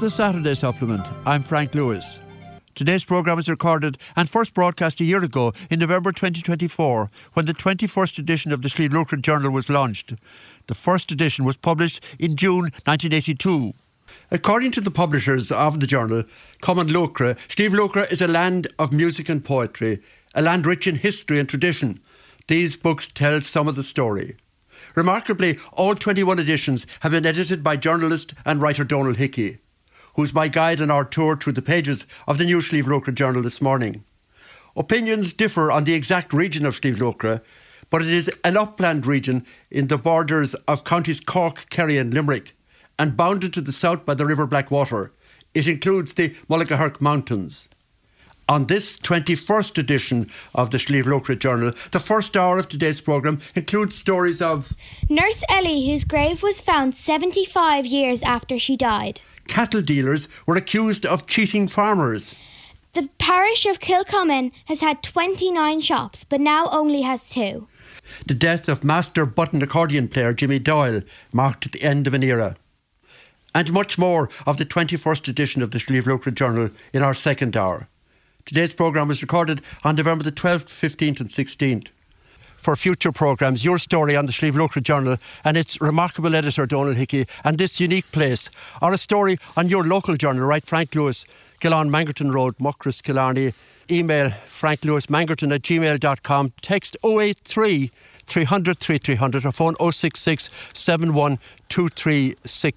the Saturday Supplement. I'm Frank Lewis. Today's programme is recorded and first broadcast a year ago in November 2024 when the 21st edition of the Slieve Luachra Journal was launched. The first edition was published in June 1982. According to the publishers of the journal, Cumann Luachra, Slieve Luachra is a land of music and poetry, a land rich in history and tradition. These books tell some of the story. Remarkably, all 21 editions have been edited by journalist and writer Donal Hickey, who's my guide on our tour through the pages of the new Slieve Luachra Journal this morning. Opinions differ on the exact region of Slieve Luachra, but it is an upland region in the borders of counties Cork, Kerry and Limerick, and bounded to the south by the River Blackwater. It includes the Mullaghahirk Mountains. On this 21st edition of the Slieve Luachra Journal, the first hour of today's programme includes stories of Nurse Ellie, whose grave was found 75 years after she died. Cattle dealers were accused of cheating farmers. The parish of Kilcommon has had 29 shops, but now only has 2. The death of master button accordion player Jimmy Doyle marked the end of an era. And much more of the 21st edition of the Slieve Luachra Journal in our second hour. Today's programme was recorded on November the 12th, 15th and 16th. For future programmes, your story on the Slieve Luachra Journal and its remarkable editor Donal Hickey and this unique place, or a story on your local journal, write Frank Lewis, Gillon Mangerton Road, Muckross, Killarney. Email franklewismangerton@gmail.com. Text 083 300 3300 or phone 066 71 23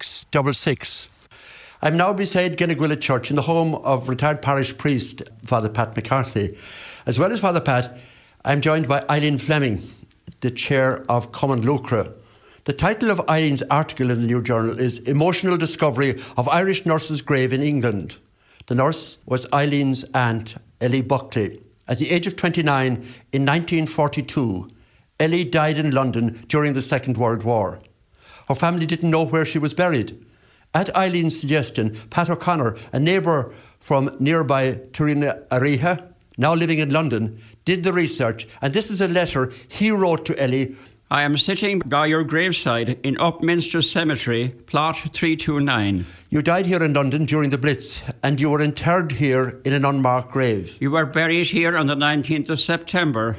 666. I'm now beside Genneguilla Church in the home of retired parish priest Father Pat McCarthy. As well as Father Pat, I'm joined by Eileen Fleming, the chair of Cumann Luachra. The title of Eileen's article in the New Journal is Emotional Discovery of Irish Nurse's Grave in England. The nurse was Eileen's aunt, Ellie Buckley. At the age of 29, in 1942, Ellie died in London during the Second World War. Her family didn't know where she was buried. At Eileen's suggestion, Pat O'Connor, a neighbour from nearby Turinareha, now living in London, did the research, and this is a letter he wrote to Ellie. I am sitting by your graveside in Upminster Cemetery, plot 329. You died here in London during the Blitz, and you were interred here in an unmarked grave. You were buried here on the 19th of September,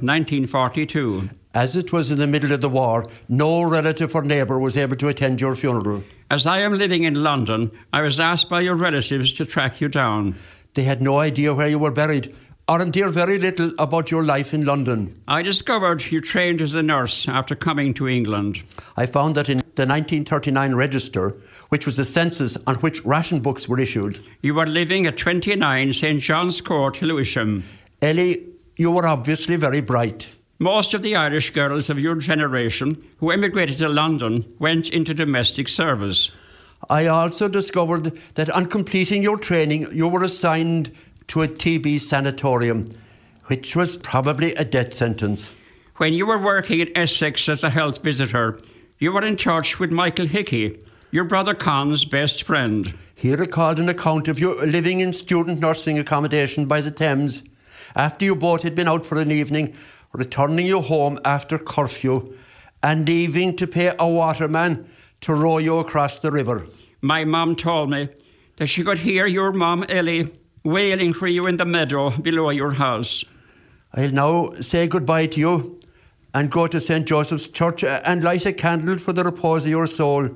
1942. As it was in the middle of the war, no relative or neighbour was able to attend your funeral. As I am living in London, I was asked by your relatives to track you down. They had no idea where you were buried, or indeed very little about your life in London. I discovered you trained as a nurse after coming to England. I found that in the 1939 register, which was a census on which ration books were issued, you were living at 29 St John's Court, Lewisham. Ellie, you were obviously very bright. Most of the Irish girls of your generation who emigrated to London went into domestic service. I also discovered that on completing your training, you were assigned to a TB sanatorium, which was probably a death sentence. When you were working in Essex as a health visitor, you were in touch with Michael Hickey, your brother Con's best friend. He recalled an account of you living in student nursing accommodation by the Thames after you both had been out for an evening, returning you home after curfew and leaving to pay a waterman to row you across the river. My mum told me that she could hear your mum, Ellie, wailing for you in the meadow below your house. I'll now say goodbye to you and go to St. Joseph's Church and light a candle for the repose of your soul.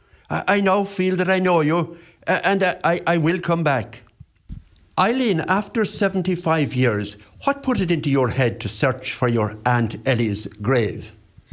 I now feel that I know you and I will come back. Eileen, after 75 years, what put it into your head to search for your Aunt Ellie's grave?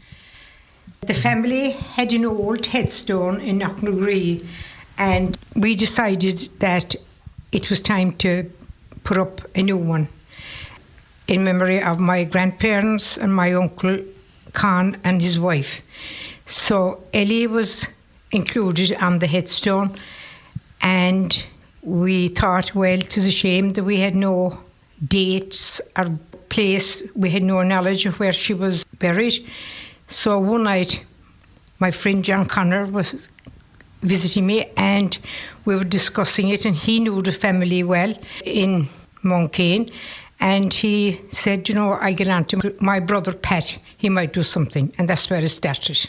The family had an old headstone in Knocknagree, and we decided that it was time to put up a new one in memory of my grandparents and my uncle Con and his wife. So Ellie was included on the headstone, and we thought, well, 'tis a shame that we had no dates or place. We had no knowledge of where she was buried. So one night, my friend John Connor was visiting me and we were discussing it, and he knew the family well in Monkane, and he said, you know, I'll get on to my brother Pat, he might do something, and that's where it started.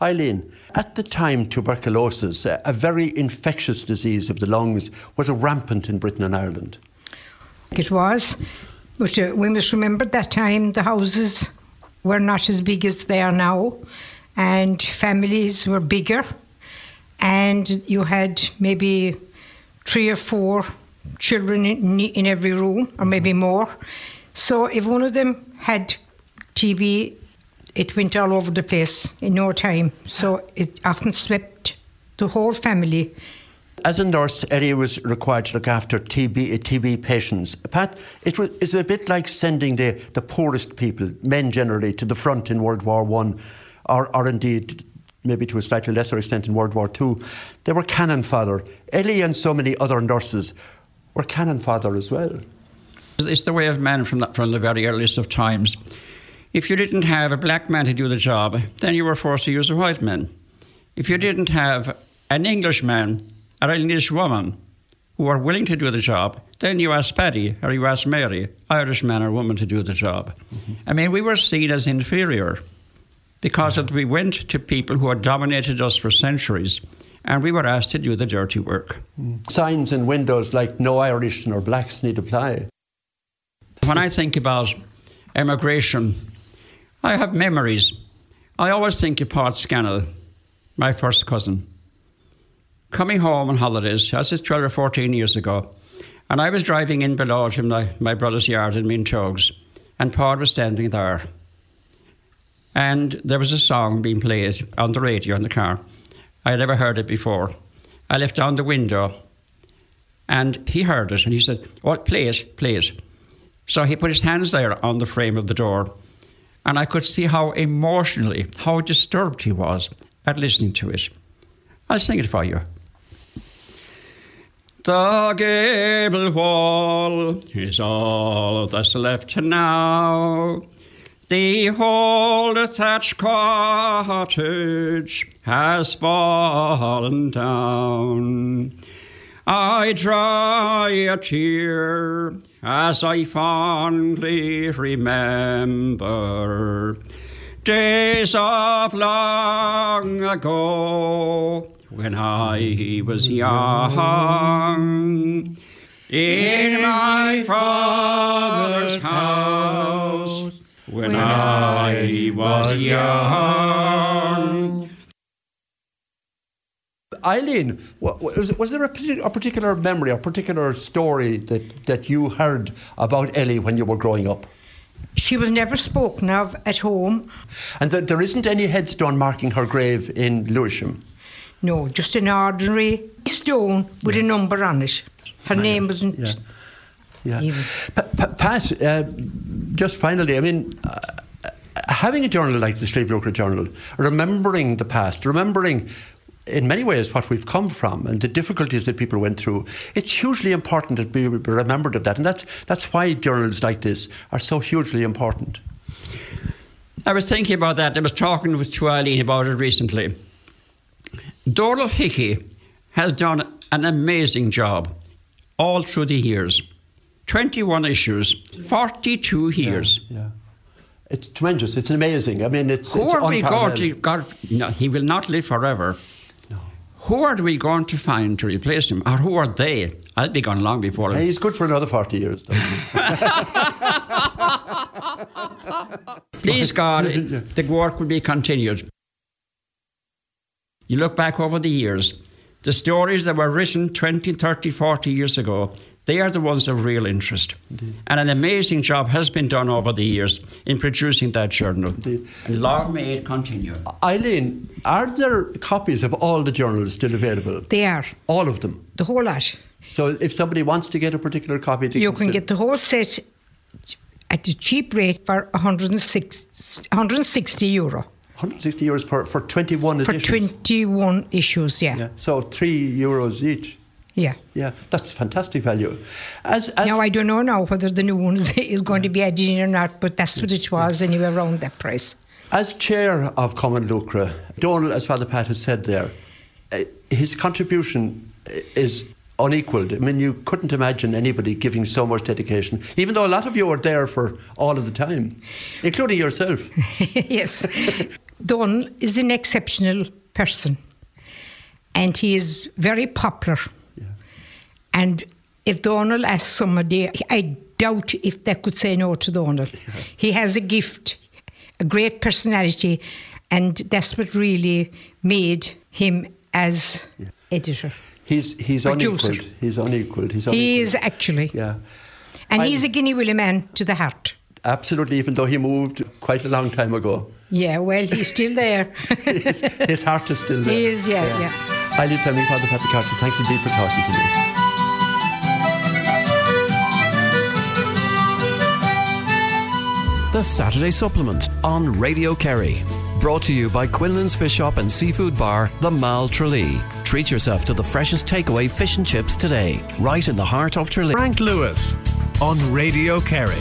Eileen, at the time tuberculosis, a very infectious disease of the lungs, was rampant in Britain and Ireland. It was, but we must remember that time the houses were not as big as they are now, and families were bigger, and you had maybe 3 or 4 children in every room, or maybe more. So if one of them had TB, it went all over the place in no time. So it often swept the whole family. As a nurse, Eddie was required to look after TB patients. Pat, it's a bit like sending the poorest people, men generally, to the front in World War I, or indeed maybe to a slightly lesser extent in World War II. They were cannon fodder. Ellie and so many other nurses were cannon fodder as well. It's the way of man from the very earliest of times. If you didn't have a black man to do the job, then you were forced to use a white man. If you didn't have an Englishman or an English woman who were willing to do the job, then you asked Paddy or you asked Mary, Irish man or woman, to do the job. Mm-hmm. I mean, we were seen as inferior because we went to people who had dominated us for centuries, and we were asked to do the dirty work. Signs in windows like no Irish nor blacks need apply. When I think about emigration, I have memories. I always think of Pat Scannell, my first cousin, coming home on holidays. This is 12 or 14 years ago. And I was driving in below to my brother's yard in Mintogs, and Pat was standing there. And there was a song being played on the radio in the car. I had never heard it before. I left down the window, and he heard it, and he said, "Oh, play it, play it." So he put his hands there on the frame of the door, and I could see how emotionally, how disturbed he was at listening to it. I'll sing it for you. The gable wall is all that's left now. The old thatched cottage has fallen down. I dry a tear as I fondly remember days of long ago when I was young. In my father's house when I was young. Eileen, was there a particular memory, a particular story that you heard about Ellie when you were growing up? She was never spoken of at home. And there isn't any headstone marking her grave in Lewisham? No, just an ordinary stone with a number on it. Her name wasn't even. Pat, just finally, I mean, having a journal like the Slieve Lucre Journal, remembering the past, remembering in many ways what we've come from and the difficulties that people went through, it's hugely important that we be remembered of that, and that's why journals like this are so hugely important. I was thinking about that. I was talking to Eileen about it recently. Donal Hickey has done an amazing job all through the years. 21 issues, 42 years. Yeah. It's tremendous. It's amazing. I mean, it's Who are we going to... No, he will not live forever. No. Who are we going to find to replace him? Or who are they? I'll be gone long before him. He's good for another 40 years, though. Please God, the work will be continued. You look back over the years, the stories that were written 20, 30, 40 years ago, they are the ones of real interest. Indeed. And an amazing job has been done over the years in producing that journal. Indeed. And long may it continue. Eileen, are there copies of all the journals still available? They are. All of them? The whole lot. So if somebody wants to get a particular copy... You can get the whole set at a cheap rate for €160. 160 euros for 21 editions? For 21 issues, yeah. So €3 each? Yeah. Yeah, that's fantastic value. Now, I don't know now whether the new one is going to be added in or not, but that's what it was anyway, around that price. As chair of Common Lucre, Donal, as Father Pat has said there, his contribution is unequalled. I mean, you couldn't imagine anybody giving so much dedication, even though a lot of you are there for all of the time, including yourself. Yes. Donald is an exceptional person, and he is very popular. Yeah. And if Donald asked somebody, I doubt if they could say no to Donald. Yeah. He has a gift, a great personality, and that's what really made him as editor. He's unequalled. He's unequalled. He is actually. Yeah. And he's a Guinea Willie man to the heart. Absolutely, even though he moved quite a long time ago. Yeah, well, he's still there. His heart is still there. He is, yeah. Eileen Fleming, Father Patrick Carton, thanks indeed for talking to me. The Saturday Supplement on Radio Kerry. Brought to you by Quinlan's Fish Shop and Seafood Bar, the Mall Tralee. Treat yourself to the freshest takeaway fish and chips today, right in the heart of Tralee. Frank Lewis on Radio Kerry.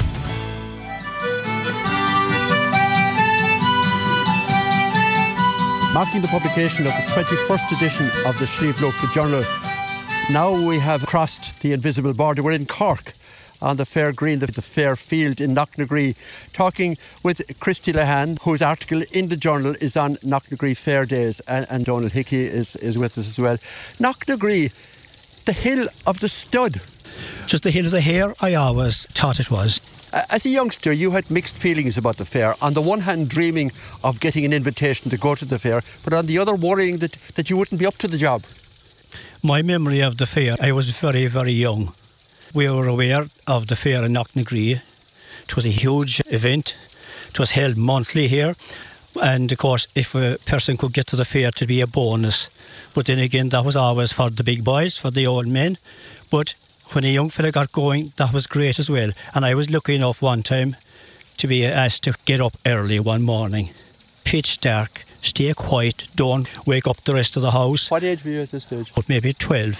Marking the publication of the 21st edition of the Slieve Local Journal. Now we have crossed the invisible border. We're in Cork on the Fair Green, the Fair Field in Knocknagree, talking with Christy Lehan, whose article in the journal is on Knocknagree Fair Days, and Donald Hickey is with us as well. Knocknagree, the hill of the stud. Just the hill of the hare, I always thought it was. As a youngster, you had mixed feelings about the fair. On the one hand, dreaming of getting an invitation to go to the fair, but on the other, worrying that you wouldn't be up to the job. My memory of the fair, I was very, very young. We were aware of the fair in Knocknagree. It was a huge event. It was held monthly here. And, of course, if a person could get to the fair, to be a bonus. But then again, that was always for the big boys, for the old men. But when a young fella got going, that was great as well. And I was lucky enough one time to be asked to get up early one morning. Pitch dark, stay quiet, don't wake up the rest of the house. What age were you at this stage? But maybe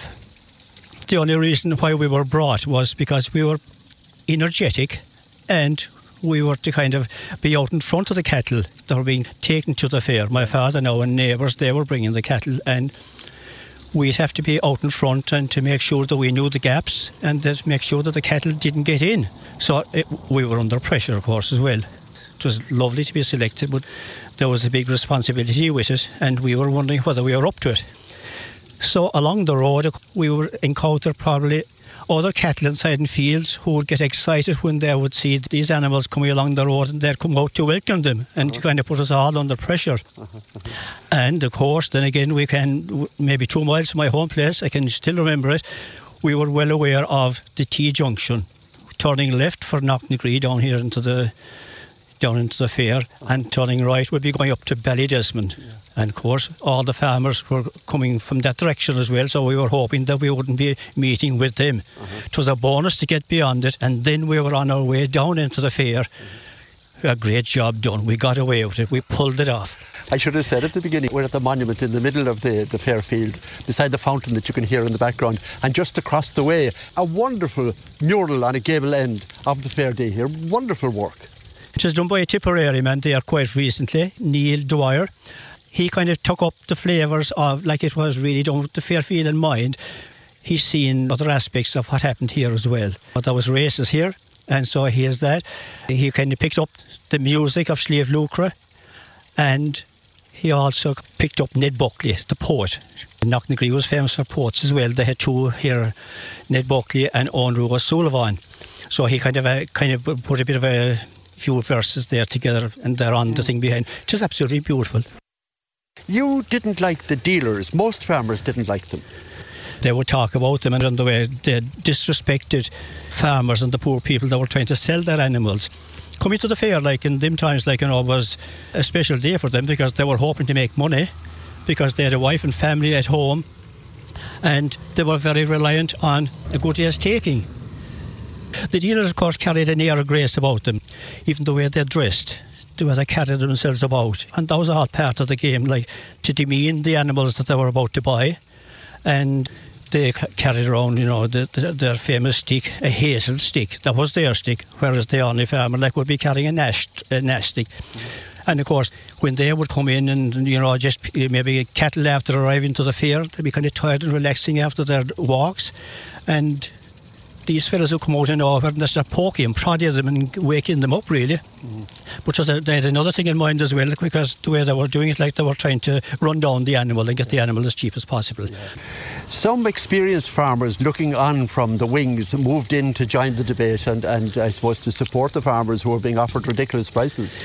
12. The only reason why we were brought was because we were energetic and we were to kind of be out in front of the cattle that were being taken to the fair. My father now and neighbours, they were bringing the cattle, and we'd have to be out in front and to make sure that we knew the gaps and to make sure that the cattle didn't get in. So we were under pressure, of course, as well. It was lovely to be selected, but there was a big responsibility with it, and we were wondering whether we were up to it. So along the road, we would encounter probably other cattle inside in fields who would get excited when they would see these animals coming along the road, and they'd come out to welcome them and to kind of put us all under pressure. And of course, then again, we can, maybe 2 miles from my home place, I can still remember it, we were well aware of the T-junction, turning left for Knocknagree down here into the fair, and turning right would be going up to Ballydesmond. Yeah. And of course, all the farmers were coming from that direction as well, so we were hoping that we wouldn't be meeting with them. It was a bonus to get beyond it, and then we were on our way down into the fair. A great job done. We got away with it. We pulled it off. I should have said at the beginning, we're at the monument in the middle of the fair field, beside the fountain that you can hear in the background, and just across the way, a wonderful mural on a gable end of the fair day here. Wonderful work. It was done by a Tipperary man there quite recently, Neil Dwyer. He kind of took up the flavours of, like it was really done with the Fairfield in mind. He's seen other aspects of what happened here as well. But there was races here, and so he has that. He kind of picked up the music of Slieve Lucre, and he also picked up Ned Buckley, the poet. Knocknagree was famous for poets as well. They had 2 here, Ned Buckley and Andrew O'Sullivan. So he kind of put a bit of a few verses there together, and they're on the thing behind. It was absolutely beautiful. You didn't like the dealers. Most farmers didn't like them. They would talk about them, and on the way they disrespected farmers and the poor people that were trying to sell their animals. Coming to the fair, like in them times, like, you know, was a special day for them, because they were hoping to make money, because they had a wife and family at home, and they were very reliant on a good day's taking. The dealers, of course, carried an air of grace about them, even the way they dressed, the way they carried themselves about. And that was all part of the game, like to demean the animals that they were about to buy. And they carried around, you know, their famous stick, a hazel stick. That was their stick, whereas the only farmer like would be carrying a nash stick. And of course, when they would come in and, you know, just maybe cattle after arriving to the fair, they'd be kind of tired and relaxing after their walks. And these fellas who come out in over and they start poking and prodding them and waking them up, really. But they had another thing in mind as well, because the way they were doing it, like they were trying to run down the animal and get the animal as cheap as possible. Some experienced farmers looking on from the wings moved in to join the debate and I suppose to support the farmers who were being offered ridiculous prices.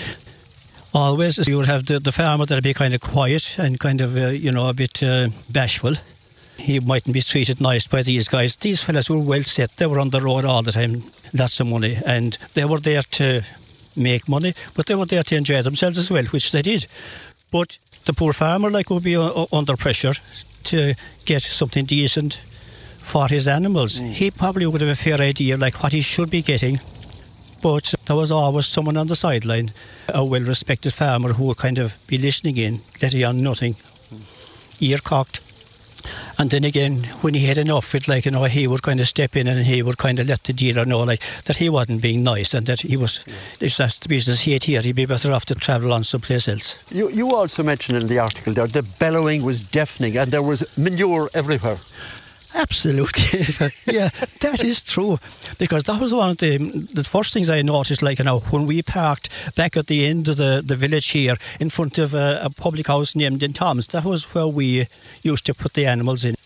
Always you would have the farmer that would be kind of quiet and kind of, a bit bashful. He mightn't be treated nice by these guys. These fellas were well set. They were on the road all the time, lots of money, and they were there to make money, but they were there to enjoy themselves as well, which they did. But the poor farmer would be under pressure to get something decent for his animals. He probably would have a fair idea what he should be getting, but there was always someone on the sideline, a well-respected farmer who would kind of be listening in, letting on nothing, ear cocked. And then again, when he had enough, he would kind of step in and he would kind of let the dealer know that he wasn't being nice and that he was, if that's the business he had here, he'd be better off to travel on someplace else. You also mentioned in the article there the bellowing was deafening and there was manure everywhere. Absolutely. Yeah, that is true. Because that was one of the first things I noticed, when we parked back at the end of the village here in front of a public house named in Tom's, that was where we used to put the animals in.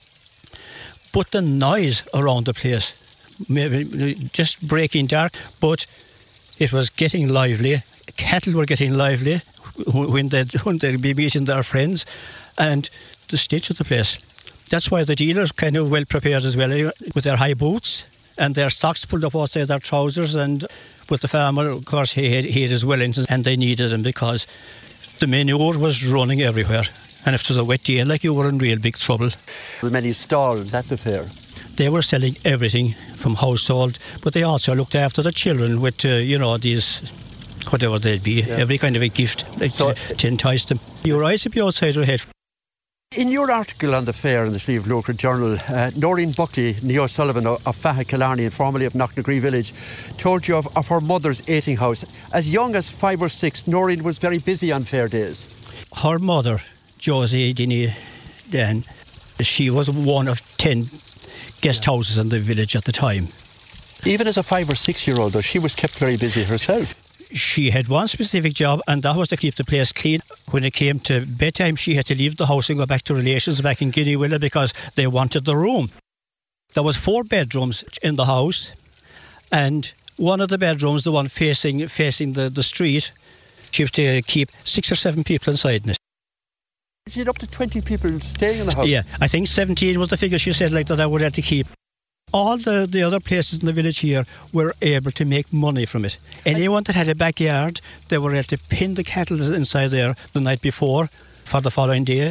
But the noise around the place, maybe just breaking dark, but it was getting lively. Cattle were getting lively when they'd be meeting their friends, and the stench of the place. That's why the dealers kind of well prepared as well, with their high boots and their socks pulled up outside their trousers. And with the farmer, of course, he had his Wellingtons, and they needed them because the manure was running everywhere. And if it was a wet day, you were in real big trouble. There were many stalls at the fair. They were selling everything from household, but they also looked after the children with, these, whatever they'd be, every kind of a gift to entice them. Your eyes would be outside your head. In your article on the fair in the Slieve Local Journal, Noreen Buckley, Neo Sullivan of Faha Killarney and formerly of Knocknagree Village, told you of her mother's eating house. As young as 5 or 6, Noreen was very busy on fair days. Her mother, Josie Dinny Dan, she was one of 10 guest houses in the village at the time. Even as a 5 or 6 year old, though, she was kept very busy herself. She had one specific job, and that was to keep the place clean. When it came to bedtime, she had to leave the house and go back to relations back in Guineawilla because they wanted the room. There was 4 bedrooms in the house, and one of the bedrooms, the one facing the street, she used to keep 6 or 7 people inside in it. She had up to 20 people staying in the house? Yeah, I think 17 was the figure she said that I would have to keep. All the other places in the village here were able to make money from it. Anyone that had a backyard, they were able to pin the cattle inside there the night before for the following day.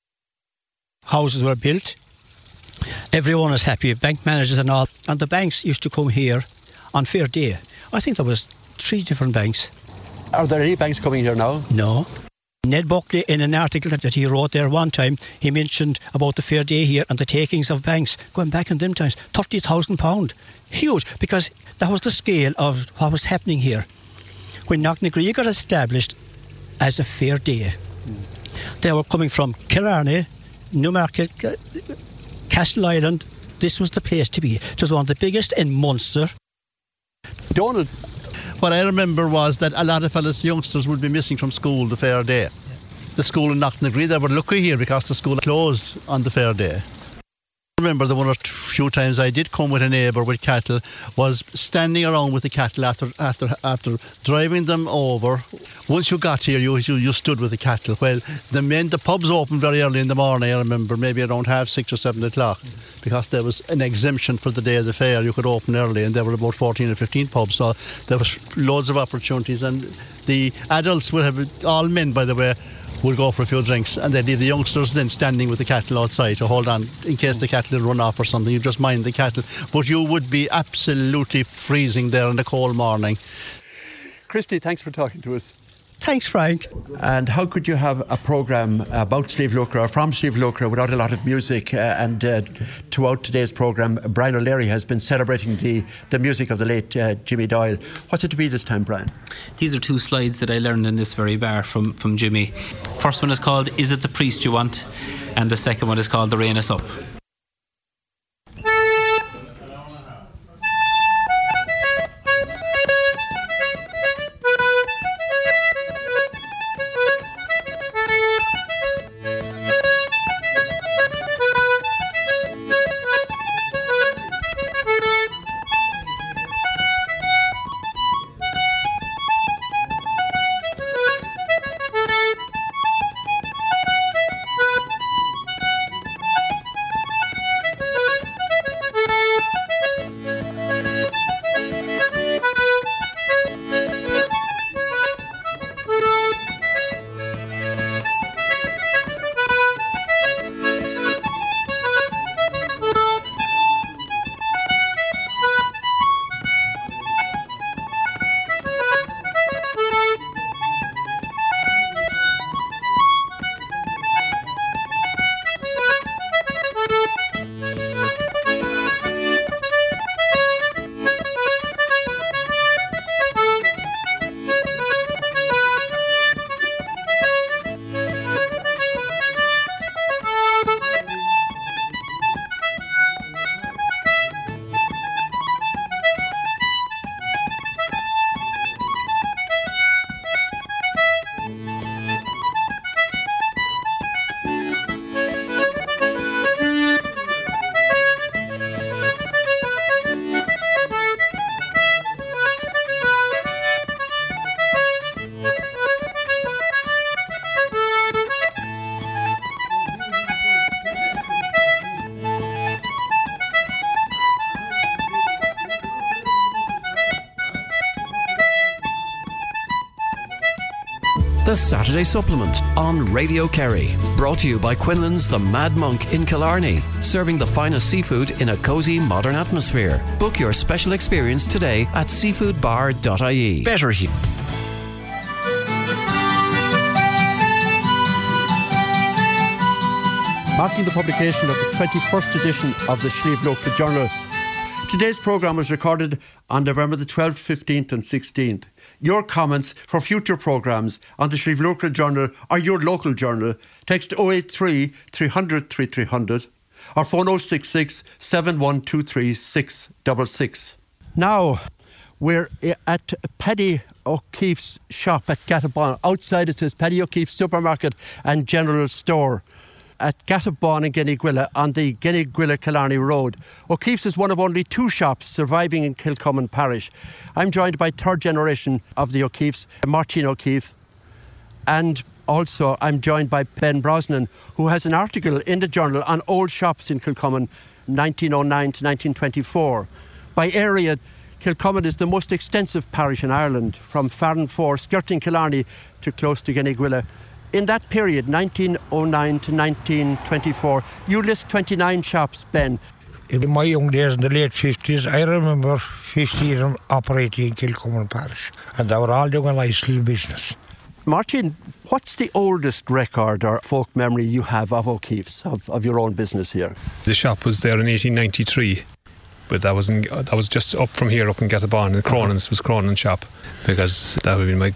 Houses were built. Everyone was happy, bank managers and all. And the banks used to come here on fair day. I think there was 3 different banks. Are there any banks coming here now? No. Ned Buckley, in an article that he wrote there one time, he mentioned about the fair day here and the takings of banks going back in them times, £30,000. Huge, because that was the scale of what was happening here. When Knocknagree got established as a fair day, they were coming from Killarney, Newmarket, Castle Island. This was the place to be. It was one of the biggest in Munster. Donald, what I remember was that a lot of fellas youngsters would be missing from school the fair day. The school in Knocknagree, they were lucky here because the school closed on the fair day. I remember the one or few times I did come with a neighbour with cattle was standing around with the cattle after driving them over. Once you got here, you stood with the cattle. Well, the pubs opened very early in the morning, I remember, maybe around 6:30 or 7 o'clock, because there was an exemption for the day of the fair. You could open early, and there were about 14 or 15 pubs, so there was loads of opportunities. And the adults would have, all men by the way, would go for a few drinks, and they'd leave the youngsters then standing with the cattle outside to hold on in case the cattle would run off or something. You just mind the cattle, but you would be absolutely freezing there in the cold morning. Christy, thanks for talking to us. Thanks, Frank. And how could you have a programme about Slieve Local or from Slieve Local without a lot of music? And throughout today's programme, Brian O'Leary has been celebrating the music of the late Jimmy Doyle. What's it to be this time, Brian? These are 2 slides that I learned in this very bar from Jimmy. First one is called Is It the Priest You Want? And the second one is called The Rain Is Up. The Saturday Supplement on Radio Kerry. Brought to you by Quinlan's The Mad Monk in Killarney. Serving the finest seafood in a cosy modern atmosphere. Book your special experience today at seafoodbar.ie. Better Heat. Marking the publication of the 21st edition of the Slieve Local Journal. Today's programme was recorded on November the 12th, 15th and 16th. Your comments for future programmes on the Slieve Local Journal or your local journal, text 083 300 3300 or phone 066 7123 666. Now, we're at Paddy O'Keefe's shop at Gattabon. Outside it says Paddy O'Keefe Supermarket and General Store at Gattabon in Genneguilla on the Genneguilla-Killarney Road. O'Keefe's is one of only 2 shops surviving in Kilcommon Parish. I'm joined by third generation of the O'Keefe's, Martin O'Keefe, and also I'm joined by Ben Brosnan, who has an article in the journal on old shops in Kilcommon 1909 to 1924. By area, Kilcommon is the most extensive parish in Ireland, from Farranfore, skirting Killarney, to close to Genneguilla. In that period, 1909 to 1924, you list 29 shops, Ben. In my young days in the late 50s, I remember 15 of them operating in Kilcommon Parish, and they were all doing a nice little business. Martin, what's the oldest record or folk memory you have of O'Keefe's, of your own business here? The shop was there in 1893, but that was just up from here, up in Gattabon, and Cronan's was Cronan's shop, because that would be my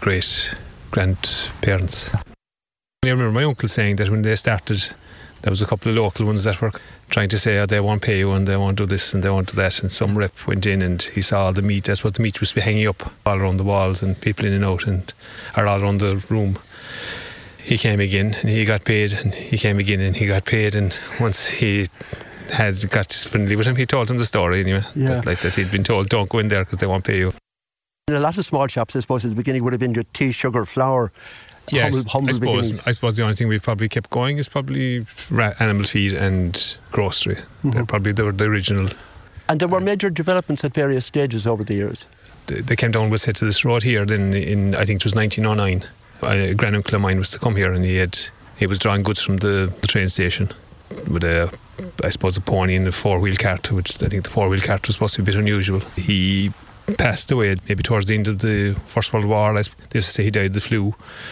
great-grandparents. I remember my uncle saying that when they started, there was a couple of local ones that were trying to say, they won't pay you and they won't do this and they won't do that, and some rep went in and he saw all the meat. That's what the meat was to be hanging up all around the walls and people in and out, or all around the room. He came again and he got paid, and he came again and he got paid, and once he had got friendly with him, he told him the story anyway. Yeah. That he'd been told, don't go in there because they won't pay you. In a lot of small shops, I suppose, at the beginning would have been your tea, sugar, flour. Yes, humble I suppose the only thing we've probably kept going is probably animal feed and grocery. Mm-hmm. They were the original. And there were major developments at various stages over the years. They came down with to this road here. Then in I think it was 1909. A granduncle of mine was to come here, and he was drawing goods from the train station with a pony and a 4-wheel cart, which I think the 4-wheel cart was supposed to be a bit unusual. He passed away maybe towards the end of the First World War. They used to say he died of the flu.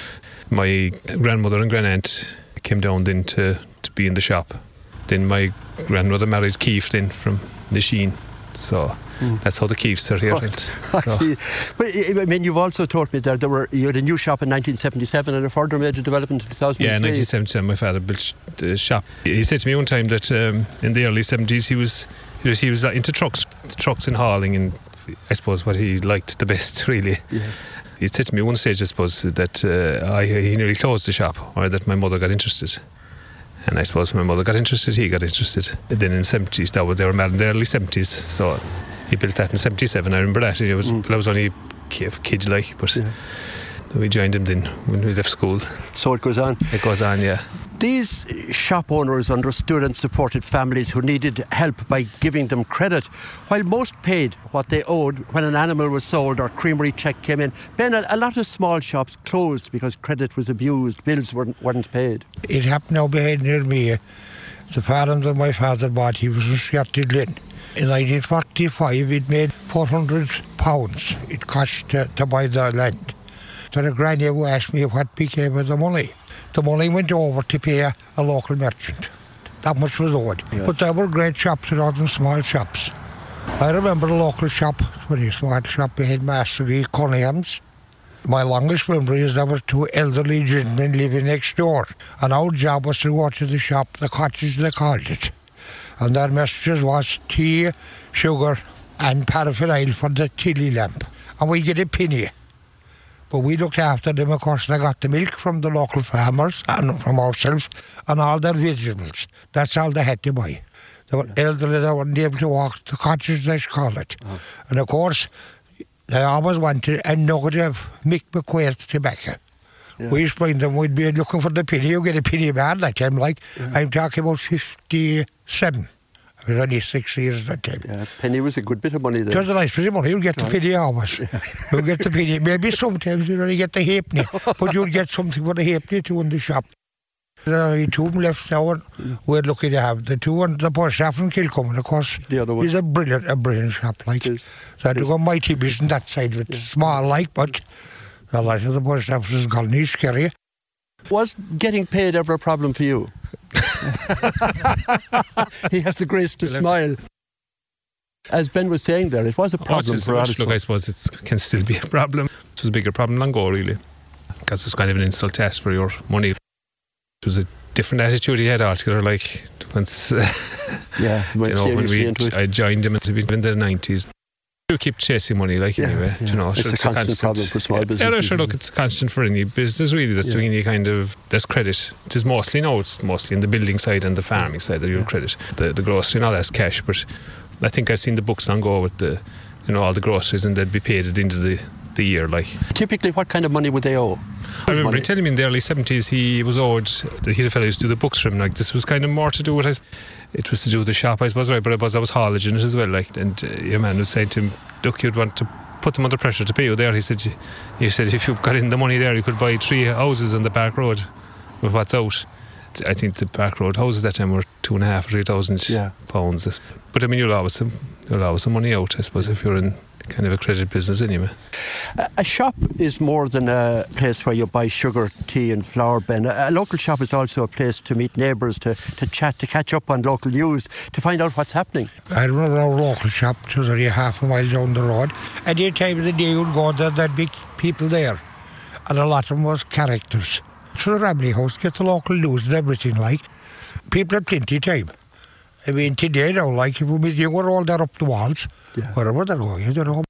My grandmother and grandaunt came down then to be in the shop. Then my grandmother married Keefe then from Nisheen. So that's how the Keefes are here. I see. But I mean, you've also told me that you had a new shop in 1977 and a further major development in 2003. Yeah, in 1977 my father built the shop. He said to me one time that in the early 70s he was into trucks and hauling, and I suppose what he liked the best, really. Yeah. He said to me one stage, I suppose, that he nearly closed the shop, or that my mother got interested. And I suppose when my mother got interested, he got interested. And then in the 70s, they were married in the early 70s, so he built that in 77. I remember that. I was only a kid, but we joined him then when we left school. So it goes on? It goes on, yeah. These shop owners understood and supported families who needed help by giving them credit, while most paid what they owed when an animal was sold or creamery cheque came in. Ben, a lot of small shops closed because credit was abused, bills weren't paid. It happened now behind near me. The farm that my father bought, he was in Scotland. In 1945, it made £400 it cost to buy the land. So the granny who asked me what became of the money. The money went over to pay a local merchant. That much was owed. Yeah. But there were great shops rather than small shops. I remember a local shop, a small shop behind Mastery, Cunningham's. My longest memory is there were 2 elderly gentlemen living next door. And our job was to go to the shop, the cottage they called it. And their messages was tea, sugar and paraffin oil for the tilly lamp. And we get a penny. But we looked after them, of course. They got the milk from the local farmers and from ourselves and all their vegetables. That's all they had to buy. They were elderly, they weren't able to walk the cottage, they call it. Oh. And of course, they always wanted a nugget of Mick McQuaid tobacco. Yeah. We explained them we'd be looking for the penny. You get a penny bad that time, like. Yeah. I'm talking about 57. I was only 6 years that time. Yeah, penny was a good bit of money then. It was a nice bit of money. You'd get the penny always. You'd get the penny. Maybe sometimes you'd only get the halfpenny, but you'd get something for the halfpenny too in the shop. There are only 2 of them left now, and we're lucky to have the 2. And the post shop in Kilcommon, of course, the other one is a brilliant shop. Like, so I had to go mighty busy on that side of it. Small, like, but a lot of the post shops is Colony, Skerry. Was getting paid ever a problem for you? He has the grace to smile. As Ben was saying there, it was a problem for us. Look, I suppose it can still be a problem. It was a bigger problem long ago, really, because it's kind of an insult test for your money. It was a different attitude he had altogether. Like once, I joined him in the 90s. You keep chasing money, like anyway. You know, it's a constant problem for small business. Yeah, sure. Look, it's a constant for any business really that's doing any kind of. There's credit. It is mostly it's mostly in the building side and the farming side that you'll credit. The grocery and all that's cash, but I think I've seen the books on go with the, all the groceries, and they'd be paid at the end of the year. Like typically, what kind of money would they owe? I remember telling me in the early 70s he was owed. He had a fellow who used to do the books for him. Like this was kind of more to do with it was to do with the shop, I suppose, right? But I was haulage in it as well. Like, and your man was saying to him, "Look, you'd want to put them under pressure to pay you there." He said, if you got in the money there, you could buy 3 houses on the Park Road with what's out. I think the Park Road houses that time were £2,500 or £3,000 £. But I mean, you'll always have some money out, I suppose, if you're in kind of a credit business anyway. A shop is more than a place where you buy sugar, tea and flour, Ben. A local shop is also a place to meet neighbours, to chat, to catch up on local news, to find out what's happening. I remember our local shop, it was only half a mile down the road. At any time of the day you'd go there, there'd be people there. And a lot of them was characters. To the Ramley House, get the local news and everything like. People had plenty of time. I mean, today now, like, if we meet you, we're all there up the walls. Wherever they're going, you don't know.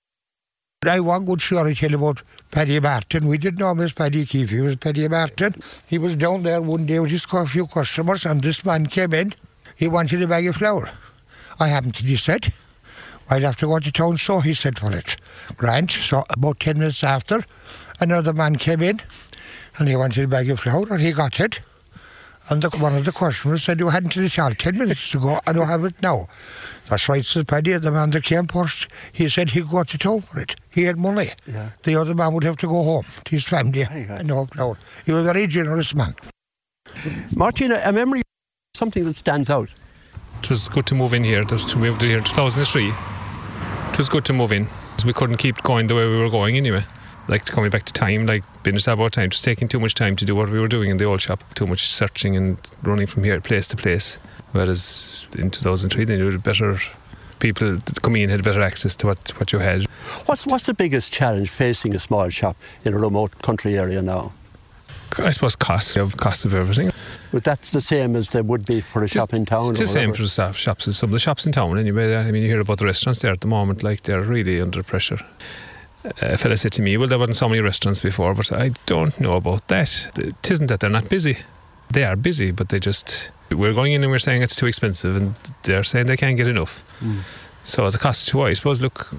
I one good story to tell about Paddy Martin. We didn't know him as Paddy Keefe. He was Paddy Martin. He was down there one day with his few customers, and this man came in. He wanted a bag of flour. I happened to be said, I'll have to go to town, so he said for it. Grant. So about 10 minutes after, another man came in, and he wanted a bag of flour, and he got it. And one of the customers said, "You hadn't it all 10 minutes ago, I don't have it now." That's right, said Paddy. The man that came first, he said he'd go to town for it. He had money. Yeah. The other man would have to go home to his family and help out. He was a very generous man. Martina, a memory, something that stands out. It was good to move in here. We moved here in 2003. It was good to move in. We couldn't keep going the way we were going anyway. Like coming back to time, like business about time, just taking too much time to do what we were doing in the old shop. Too much searching and running from here place to place. Whereas in 2003, then you had better people coming in, had better access to what you had. What's the biggest challenge facing a small shop in a remote country area now? I suppose cost of everything. But that's the same as there would be for a shop in town. It's the same for the shops as some of the shops in town anyway. I mean, you hear about the restaurants there at the moment, like they're really under pressure. A fella said to me, well, there weren't so many restaurants before, but I don't know about that. It isn't that they're not busy. They are busy, but we're going in and we're saying it's too expensive, and they're saying they can't get enough. So the cost too high. I suppose, look,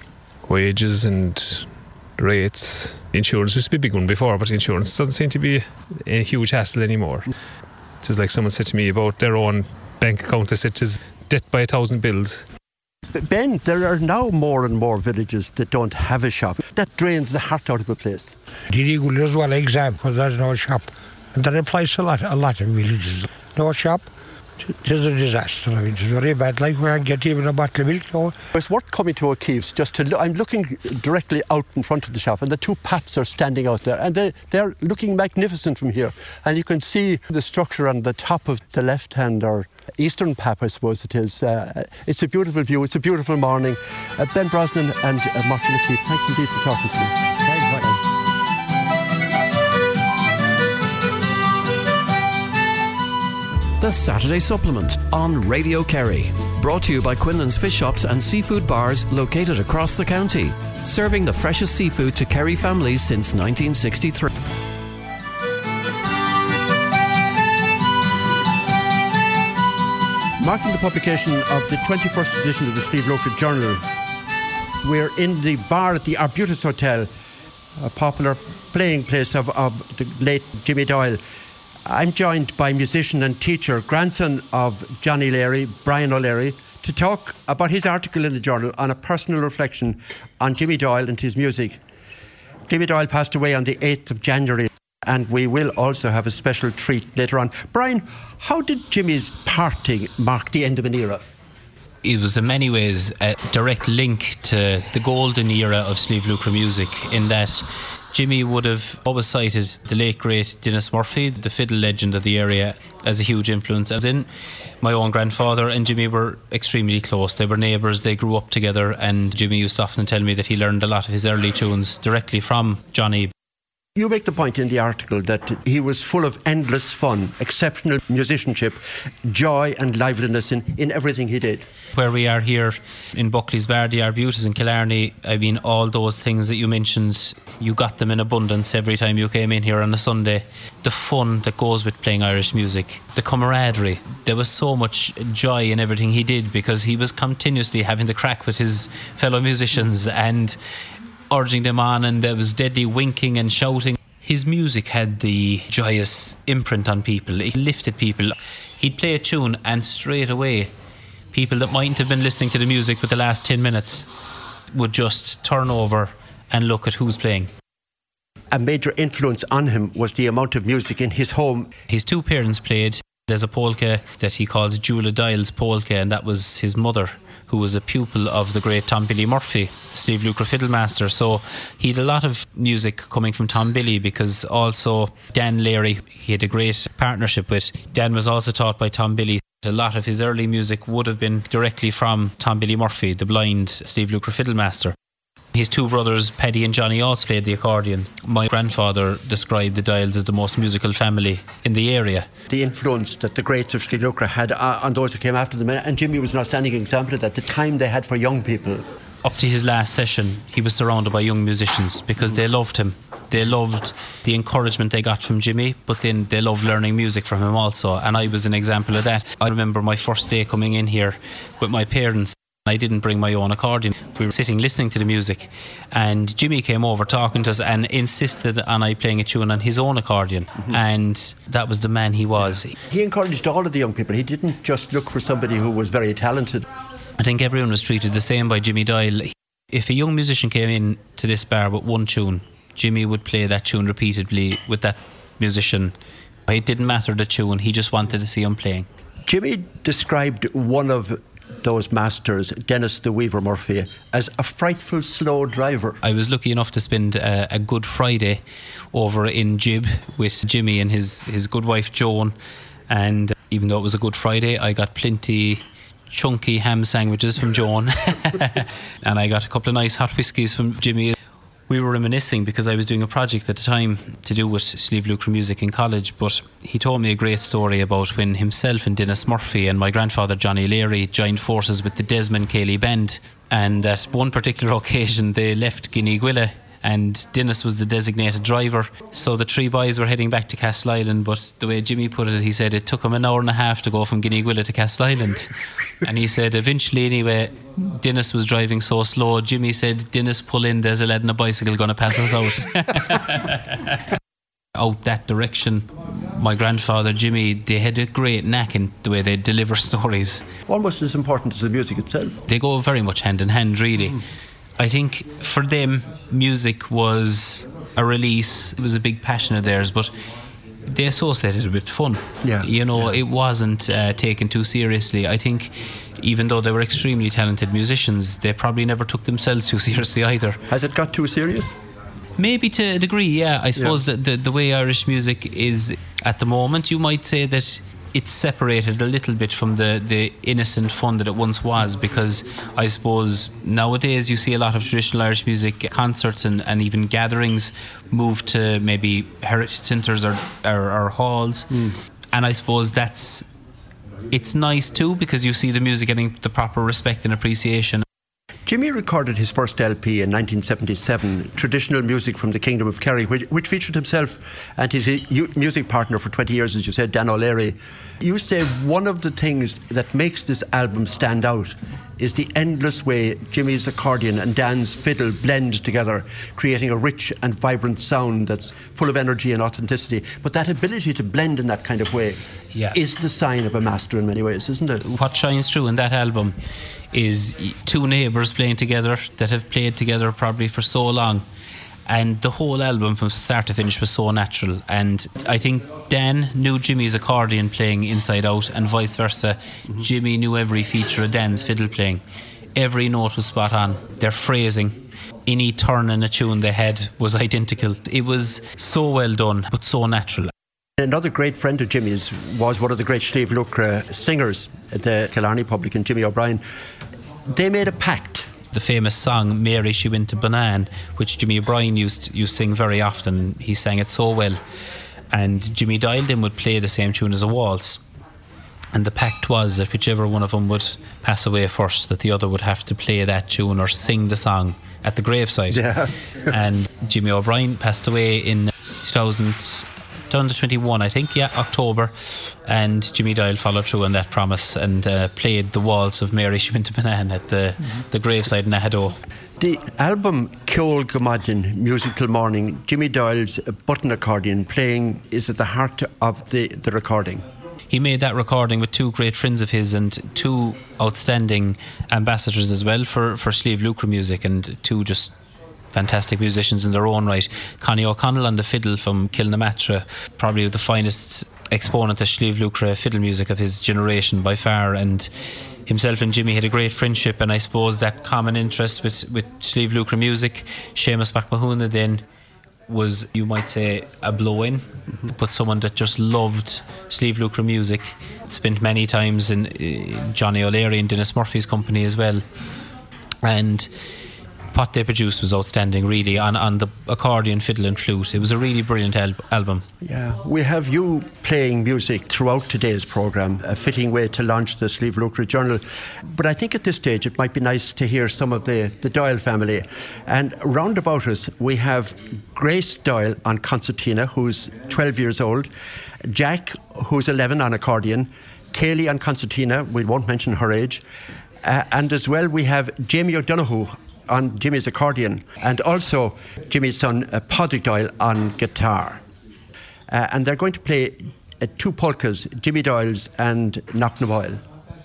wages and rates, insurance used to be a big one before, but insurance doesn't seem to be a huge hassle anymore. It was like someone said to me about their own bank account. They said it's debt by 1,000 bills. Ben, there are now more and more villages that don't have a shop. That drains the heart out of a place. Diddy-Gull is one example. There's no shop. And that applies to a lot of villages. No shop, it is a disaster. I mean, it's very bad. Like, we can't get even a bottle of milk now. It's worth coming to O'Keefe's just to look. I'm looking directly out in front of the shop, and the 2 paps are standing out there, and they're looking magnificent from here. And you can see the structure on the top of the left-hand or eastern pap, I suppose it is. It's a beautiful view. It's a beautiful morning. Ben Brosnan and Martin O'Keefe, thanks indeed for talking to me. Thanks. The Saturday Supplement on Radio Kerry. Brought to you by Quinlan's Fish Shops and Seafood Bars located across the county. Serving the freshest seafood to Kerry families since 1963. Marking the publication of the 21st edition of the Slieve Local Journal, we're in the bar at the Arbutus Hotel, a popular playing place of the late Jimmy Doyle. I'm joined by musician and teacher, grandson of Johnny O'Leary, Brian O'Leary, to talk about his article in the Journal on a personal reflection on Jimmy Doyle and his music. Jimmy Doyle passed away on the 8th of January, and we will also have a special treat later on. Brian, how did Jimmy's parting mark the end of an era? It was in many ways a direct link to the golden era of Sliabh Luachra music, in that Jimmy would have always cited the late great Dennis Murphy, the fiddle legend of the area, as a huge influence. As in, my own grandfather and Jimmy were extremely close. They were neighbours, they grew up together, and Jimmy used to often tell me that he learned a lot of his early tunes directly from Johnny. You make the point in the article that he was full of endless fun, exceptional musicianship, joy and liveliness in everything he did. Where we are here in Buckley's Bar, the Arbutus in Killarney, I mean, all those things that you mentioned, you got them in abundance every time you came in here on a Sunday. The fun that goes with playing Irish music, the camaraderie. There was so much joy in everything he did because he was continuously having the crack with his fellow musicians and urging them on, and there was deadly winking and shouting. His music had the joyous imprint on people. He lifted people. He'd play a tune and straight away people that mightn't have been listening to the music for the last 10 minutes would just turn over and look at who's playing. A major influence on him was the amount of music in his home. His two parents played. There's a polka that he calls Jula Dial's polka, and that was his mother, who was a pupil of the great Tom Billy Murphy, the Sliabh Luachra fiddlemaster. So he had a lot of music coming from Tom Billy, because also Dan Leary, he had a great partnership with. Dan was also taught by Tom Billy. A lot of his early music would have been directly from Tom Billy Murphy, the blind Sliabh Luachra fiddlemaster. His two brothers, Paddy and Johnny, also played the accordion. My grandfather described the Dials as the most musical family in the area. The influence that the greats of Sliabh Luachra had on those who came after them, and Jimmy was an outstanding example of that, the time they had for young people. Up to his last session, he was surrounded by young musicians because they loved him. They loved the encouragement they got from Jimmy, but then they loved learning music from him also, and I was an example of that. I remember my first day coming in here with my parents. I didn't bring my own accordion. We were sitting listening to the music, and Jimmy came over talking to us and insisted on I playing a tune on his own accordion, and that was the man he was. He encouraged all of the young people. He didn't just look for somebody who was very talented. I think everyone was treated the same by Jimmy Doyle. If a young musician came in to this bar with one tune, Jimmy would play that tune repeatedly with that musician. It didn't matter the tune, he just wanted to see him playing. Jimmy described one of those masters, Dennis the Weaver Murphy, as a frightful slow driver. I was lucky enough to spend a Good Friday over in Jib with Jimmy and his good wife Joan, and even though it was a Good Friday, I got plenty chunky ham sandwiches from Joan and I got a couple of nice hot whiskies from Jimmy. We were reminiscing because I was doing a project at the time to do with Sliabh Luachra music in college, but he told me a great story about when himself and Dennis Murphy and my grandfather Johnny O'Leary joined forces with the Desmond Cayley Band, and at one particular occasion they left Guineaguilla and Dennis was the designated driver, so the three boys were heading back to Castleisland, but the way Jimmy put it, he said it took him an hour and a half to go from Guineaguilla to Castleisland. And he said eventually anyway Dennis was driving so slow, Jimmy said, "Dennis, pull in, there's a lad on a bicycle going to pass us out." Out that direction, my grandfather Jimmy, they had a great knack in the way they deliver stories. Almost as important as the music itself. They go very much hand in hand, really. I think for them music was a release, it was a big passion of theirs, but they associated it with fun. You know, it wasn't taken too seriously. I think even though they were extremely talented musicians, they probably never took themselves too seriously either. Has it got too serious? Maybe to a degree, yeah. I suppose that the way Irish music is at the moment, you might say that it's separated a little bit from the innocent fun that it once was, because I suppose nowadays you see a lot of traditional Irish music concerts and even gatherings move to maybe heritage centres or halls, and I suppose it's nice too, because you see the music getting the proper respect and appreciation. Jimmy recorded his first LP in 1977, traditional music from the Kingdom of Kerry, which featured himself and his music partner for 20 years, as you said, Dan O'Leary. You say one of the things that makes this album stand out is the endless way Jimmy's accordion and Dan's fiddle blend together, creating a rich and vibrant sound that's full of energy and authenticity. But that ability to blend in that kind of way is the sign of a master in many ways, isn't it? What shines through in that album is two neighbours playing together that have played together probably for so long. And the whole album from start to finish was so natural. And I think Dan knew Jimmy's accordion playing inside out, and vice versa. Jimmy knew every feature of Dan's fiddle playing. Every note was spot on. Their phrasing, any turn in a tune they had was identical. It was so well done, but so natural. Another great friend of Jimmy's was one of the great Sliabh Luachra singers at the Killarney Publican, Jimmy O'Brien. They made a pact. The famous song Mary She Went to Banan, which Jimmy O'Brien used to sing very often. He sang it so well. And Jimmy Dial then would play the same tune as a waltz. And the pact was that whichever one of them would pass away first, that the other would have to play that tune or sing the song at the graveside. Yeah. And Jimmy O'Brien passed away in 2021, I think, October. And Jimmy Dial followed through on that promise and played the waltz of Mary She Went to Banan at the graveside in Ahado. The album Ceol Gomadin, Musical Morning, Jimmy Dial's button accordion playing is at the heart of the recording. He made that recording with two great friends of his and two outstanding ambassadors as well for Sliabh Luachra music, and two just fantastic musicians in their own right. Connie O'Connell on the fiddle from Kilnamatra, probably the finest exponent of Sliabh Luachra fiddle music of his generation by far, and himself and Jimmy had a great friendship, and I suppose that common interest with Sliabh Luachra music. Seamus McMahon then was, you might say, a blow-in, but someone that just loved Sliabh Luachra music. Spent many times in Johnny O'Leary and Dennis Murphy's company as well, and what they produced was outstanding, really, on the accordion, fiddle and flute. It was a really brilliant album. Yeah, we have you playing music throughout today's programme, a fitting way to launch the Sliabh Luachra Journal. But I think at this stage it might be nice to hear some of the Doyle family. And round about us we have Grace Doyle on concertina, who's 12 years old, Jack, who's 11, on accordion, Kaylee on concertina, we won't mention her age, and as well we have Jamie O'Donoghue on Jimmy's accordion, and also Jimmy's son Padraig Doyle on guitar. And they're going to play two polkas, Jimmy Doyle's and Knock na Boil.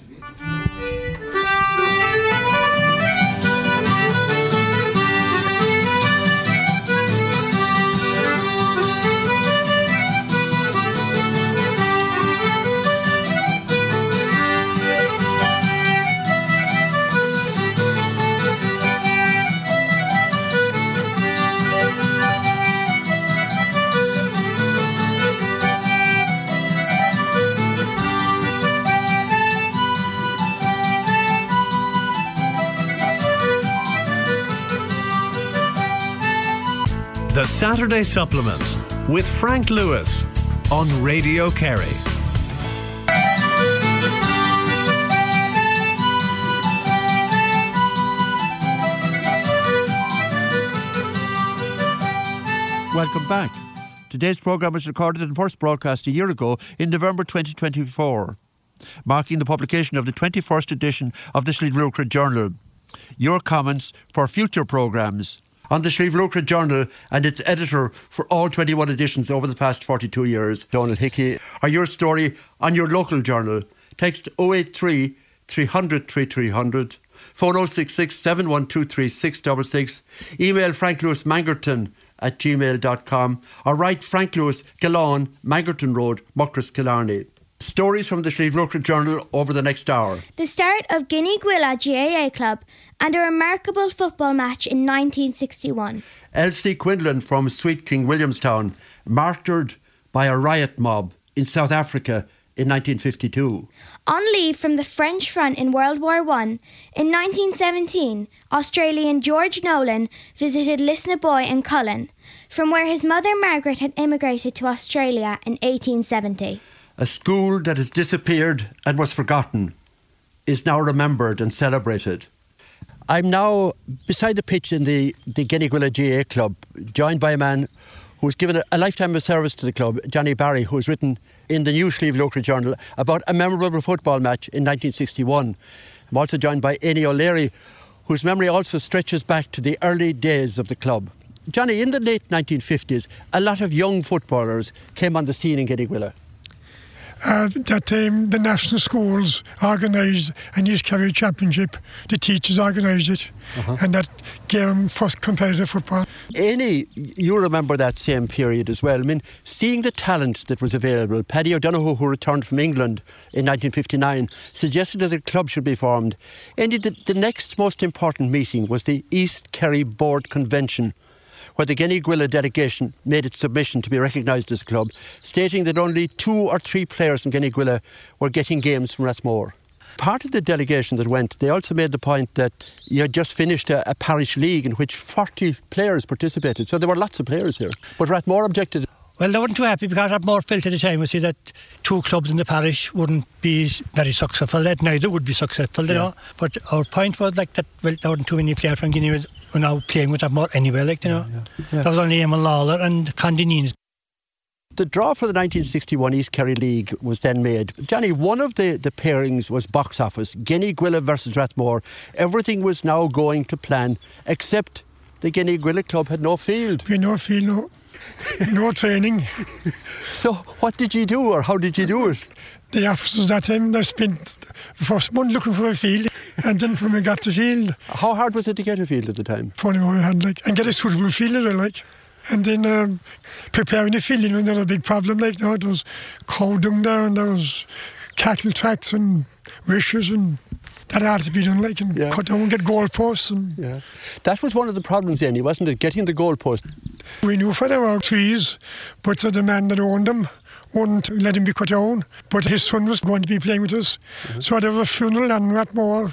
The Saturday Supplement with Frank Lewis on Radio Kerry. Welcome back. Today's programme was recorded and first broadcast a year ago in November 2024, marking the publication of the 21st edition of the Sliabh Luachra Journal. Your comments for future programmes on the Sliabh Luachra Journal and its editor for all 21 editions over the past 42 years, Donald Hickey, or your story on your local journal. Text 083 300 3300, phone 066 7123 666, email franklewismangerton@gmail.com, or write Frank Lewis, Gillon, Mangerton Road, Muckross, Killarney. Stories from the Sliabh Luachra Journal over the next hour. The start of Guinea Gwilla GAA Club and a remarkable football match in 1961. Elsie Quinlan from Sweet King Williamstown, martyred by a riot mob in South Africa in 1952. On leave from the French front in World War I, in 1917, Australian George Nolan visited Lisnaboy in Cullen, from where his mother Margaret had immigrated to Australia in 1870. A school that has disappeared and was forgotten is now remembered and celebrated. I'm now beside the pitch in the Guinea Gwilla GAA Club, joined by a man who's given a lifetime of service to the club, Johnny Barry, who has written in the new Sliabh Luachra Journal about a memorable football match in 1961 I'm also joined by Amy O'Leary, whose memory also stretches back to the early days of the club. Johnny, in the late 1950s, a lot of young footballers came on the scene in Genneaguilla. That time, the national schools organised an East Kerry Championship. The teachers organised it, and that gave them first competitive football. Amy, you remember that same period as well. I mean, seeing the talent that was available, Paddy O'Donoghue, who returned from England in 1959, suggested that a club should be formed. Amy, the next most important meeting was the East Kerry Board Convention, where the Genneaguilla delegation made its submission to be recognised as a club, stating that only 2 or 3 players from Genneaguilla were getting games from Rathmore. Part of the delegation that went, they also made the point that you had just finished a parish league in which 40 players participated, so there were lots of players here. But Rathmore objected. Well, they weren't too happy because Rathmore felt at the time that 2 clubs in the parish wouldn't be very successful, that neither would be successful, you know. But our point was that, well, there weren't too many players from Guinea were now playing with Rathmore anyway, you know. There was only Eamon Lawler and Condineen. The draw for the 1961 East Kerry League was then made. Johnny, one of the pairings was box office, Genneaguilla versus Rathmore. Everything was now going to plan, except the Genneaguilla club had no field. We had no field, no training. So what did you do, or how did you do it? The officers that time, they spent the first month looking for a field, and then when we got the field... How hard was it to get a field at the time? Funny what we had, and get a suitable field, And then preparing the field was another big problem, there was cow dung there, and there was cattle tracks and wishes, and that had to be done, and cut down and get goalposts. And That was one of the problems, Annie, wasn't it? Getting the goalpost. We knew for there were trees, but the man that owned them wouldn't let him be cut down. But his son was going to be playing with us. So there was a funeral in Rathmore,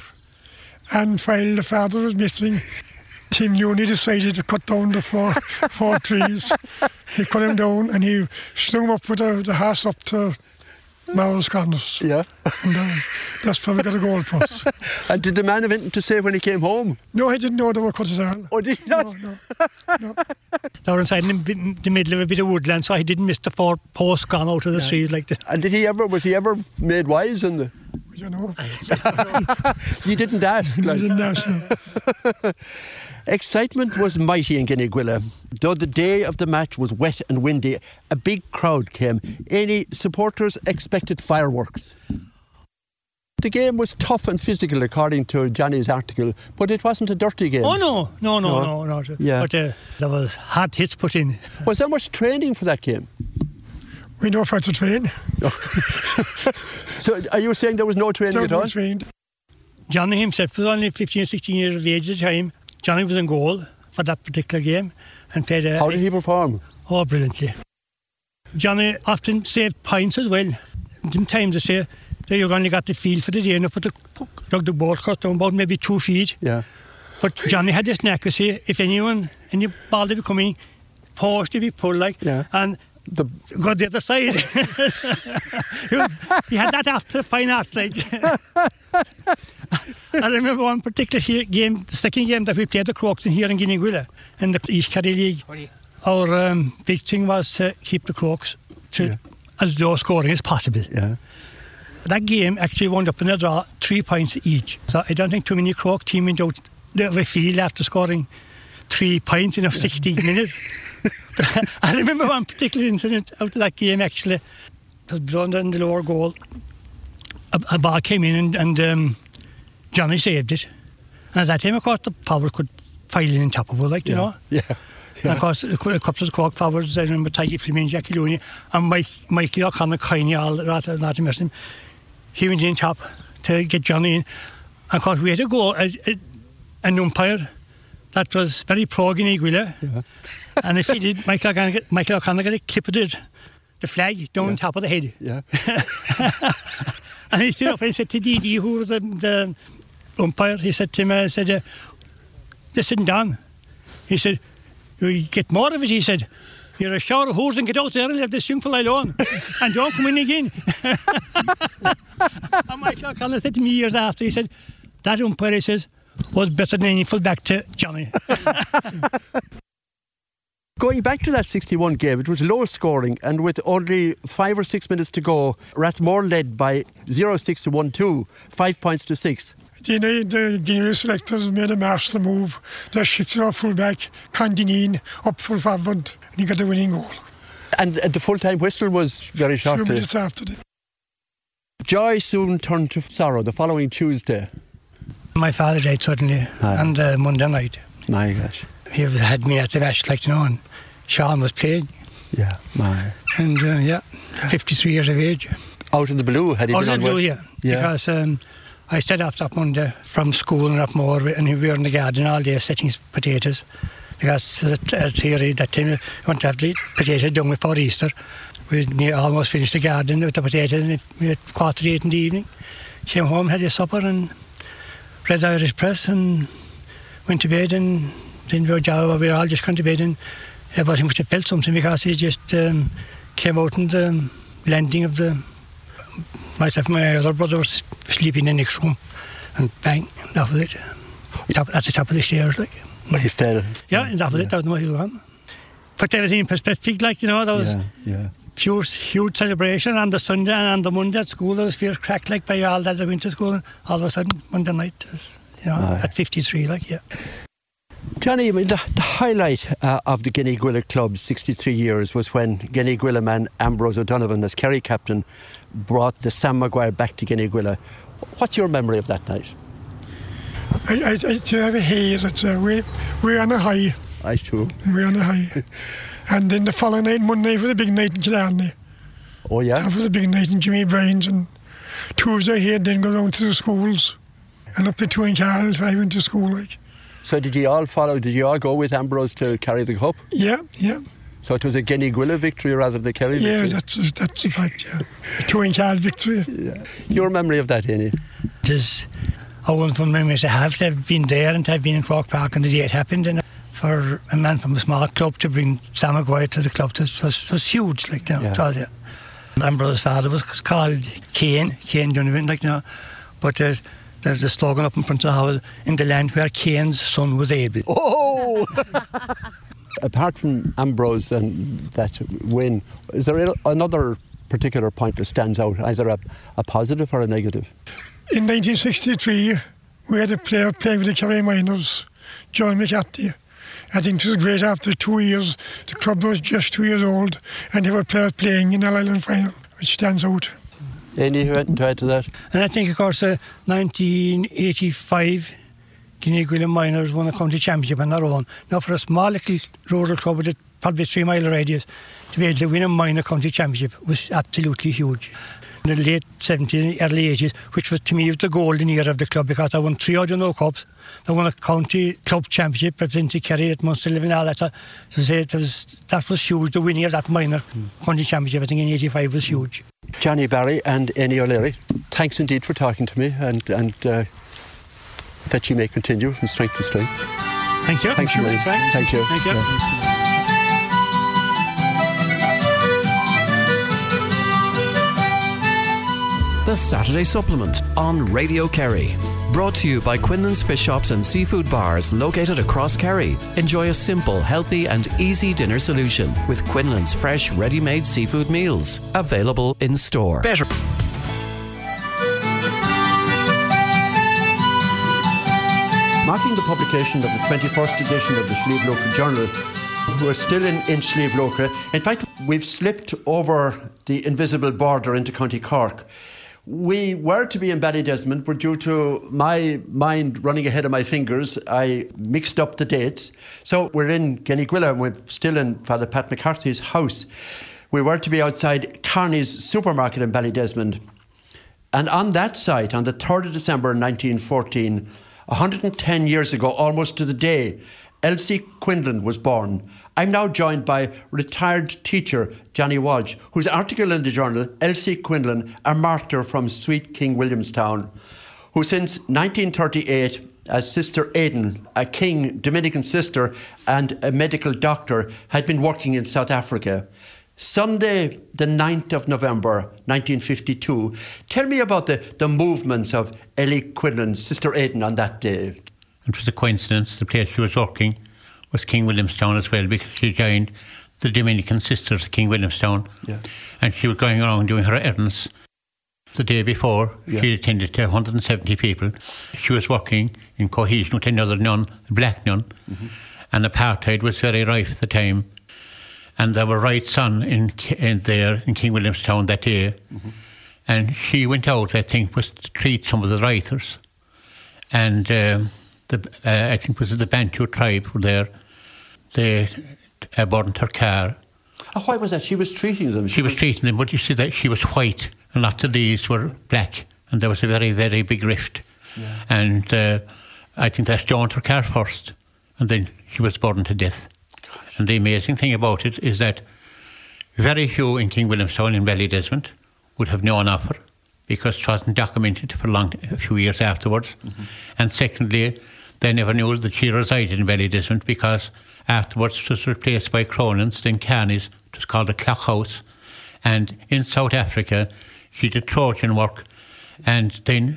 and while the father was missing, Tim Looney decided to cut down the four trees. He cut him down and he slung him up with the horse up to Mao's Corners. Yeah. And that's probably got a goalpost. And did the man have anything to say when he came home? No, he didn't know they were cut at all. Oh, did he not? No. They were inside in the middle of a bit of woodland, so he didn't miss the 4 posts gone out of the trees like that. And was he ever made wise in the... I don't know. You didn't ask. I didn't ask, no. Excitement was mighty in Genneaguilla. Though the day of the match was wet and windy, a big crowd came. Any supporters expected fireworks. The game was tough and physical, according to Johnny's article, but it wasn't a dirty game. Oh, no. Yeah. But there was hard hits put in. Was there much training for that game? We know how to train. So are you saying there was no training at all? No training. Johnny himself was only 15 or 16 years of age at the time. Johnny was in goal for that particular game and played. How did he perform? Oh, brilliantly. Johnny often saved points as well. Sometimes they say that you only got the field for the day and dug the ball cut down about maybe 2 feet. Yeah. But Johnny had this knack to say if any ball to be coming, post to be pulled and go the other side. He had that after fine art, I remember one particular game, the second game that we played the Crokes in here in Genneaguilla in the East Kerry League. Our big thing was to keep the Crokes to as low scoring as possible. Yeah. That game actually wound up in a draw, 3 points each. So I don't think too many Croke team went out the field after scoring 3 points in 60 minutes. I remember one particular incident out of that game actually. It was blown in the lower goal. A ball came in and Johnny saved it. And at that time, of course, the power could file in on top of it, you know. Yeah. And of course, a couple of the Cork forwards, I remember Taggy Fleming, Jackie Looney, and Mikey O'Connor, Kiney, all that missed him. He went in top to get Johnny in. And of course, we had to go an umpire that was very pro Genneaguilla. Yeah. And if he did, Michael O'Connor got a clip of the flag down on top of the head. Yeah. And he stood up and he said to Didi, who was the umpire, he said to him, they're sitting down. He said, you get more of it, he said. You're a shower of whores and get out there and let this young fella alone. And don't come in again. And Michael O'Connor said to me years after, he said, that umpire, he says, was better than any full-back to Johnny. Going back to that 61 game, it was low scoring, and with only 5 or 6 minutes to go, Rathmore led by 0-6 to 1-2, 5 points to 6. The Guinea selectors made a master move. They shifted our fullback, Candinine, up full forward, and he got the winning goal. And the full-time whistle was very shortly. A few minutes after that. Joy soon turned to sorrow the following Tuesday. My father died suddenly on the Monday night. My gosh. He had me at the match, and Sean was playing. Yeah, my. And 53 years of age. Out of the blue, had he been on? Out of the blue, yeah. Because I stayed off that Monday from school and up more, and we were in the garden all day setting potatoes. Because as theory, that time we want to have the potatoes done before Easter. We almost finished the garden with the potatoes, and we had 8:15 in the evening. Came home, had a supper, and read the Irish Press, and went to bed, and then we were all just gone to bed, and everybody must have felt something because he just came out in the landing of the... Myself and my other brother were sleeping in the next room, and bang, that was it. At the top of the stairs, like. He fell. Yeah, and that was it. That was no, he was gone. Put everything in perspective, there was huge celebration on the Sunday and on the Monday at school. There was fierce crack by all that I went to school, and all of a sudden Monday night, at 53, Johnny, I mean, the highlight of the Guinea-Gwilla club's 63 years was when Guinea-Gwilla man Ambrose O'Donovan, as Kerry captain, brought the Sam Maguire back to Guinea-Gwilla. What's your memory of that night? I have a haze. We're on a high. I too. We're on a high. And then the following night, Monday, was a big night in Killarney. Oh, yeah? That was a big night in Jimmy Bryan's. And Tuesday, he'd then go down to the schools. And up to Twincarl, I went to school, So did you all follow, did you all go with Ambrose to carry the cup? Yeah. So it was a Guinea-Gwilla victory rather than a Kerry victory? Yeah, that's a fact, yeah. A Twincarl victory. Yeah. Your memory of that, Amy? It is a wonderful memory to have been there and to have been in Croke Park on the day it happened. And for a man from a small club to bring Sam Maguire to the club was huge, it was, yeah. Ambrose's father was called Cain Donovan, but there's a slogan up in front of the house, in the land where Cain's son was able. Oh! Apart from Ambrose and that win, is there another particular point that stands out, either a positive or a negative? In 1963, we had a player playing with the Kerry Miners, John McCarthy. I think it was great. After 2 years, the club was just 2 years old, and there were players playing in the All-Ireland final, which stands out. Any to add to that? And I think, of course, 1985, Guinea-Gwilla Miners won a county championship on their own. Now, for a small little rural club with probably 3 mile radius, to be able to win a minor county championship was absolutely huge. In the late 70s, early 80s, which was to me the golden era of the club, because I won 3 Ordinary Cups. I won a county club championship representing Kerry at Munster Living and all that. That was huge. The winning of that minor county championship, I think in 85, was huge. Johnny Barry and Eni O'Leary, thanks indeed for talking to me, and that you may continue from strength to strength. Thank you. Thank you. Thank you. The Saturday Supplement on Radio Kerry. Brought to you by Quinlan's Fish Shops and Seafood Bars located across Kerry. Enjoy a simple, healthy and easy dinner solution with Quinlan's fresh, ready-made seafood meals. Available in store. Better. Marking the publication of the 21st edition of the Slieve Local Journal, we're still in Slieve Local. In fact, we've slipped over the invisible border into County Cork. We were to be in Ballydesmond, but due to my mind running ahead of my fingers, I mixed up the dates. So we're in Guinea-Gwilla, and we're still in Father Pat McCarthy's house. We were to be outside Carney's supermarket in Ballydesmond. And on that site, on the 3rd of December 1914, 110 years ago, almost to the day, Elsie Quinlan was born. I'm now joined by retired teacher Johnny Walsh, whose article in the journal, Elsie Quinlan, a martyr from sweet King Williamstown, who since 1938, as Sister Aidan, a King Dominican sister and a medical doctor, had been working in South Africa. Sunday, the 9th of November, 1952. Tell me about the movements of Ellie Quinlan, Sister Aidan, on that day. It was a coincidence. The place she was working was King Williamstown as well, because she joined the Dominican Sisters of King Williamstown. Yeah. And she was going around doing her errands. the day before. Yeah. She attended to 170 people. She was working in cohesion with another nun, a black nun, and apartheid was very rife at the time. And there were riots on in King Williamstown that day. And she went out, I think, was to treat some of the rioters. And I think it was the Bantu tribe were there. They burned her car. Why was that? She was treating them. She was treating them, but you see that she was white, and lots of these were black, and there was a very, very big rift. Yeah. And I think they stoned her car first, and then she was burned to death. Gosh. And the amazing thing about it is that very few in King Williamstown in Ballydesmond would have known of her, because it wasn't documented for a few years afterwards. And secondly, they never knew that she resided in Ballydesmond, because afterwards it was replaced by Cronin's, then Carney's. It was called the Clock House. And in South Africa, she did Trojan work. And then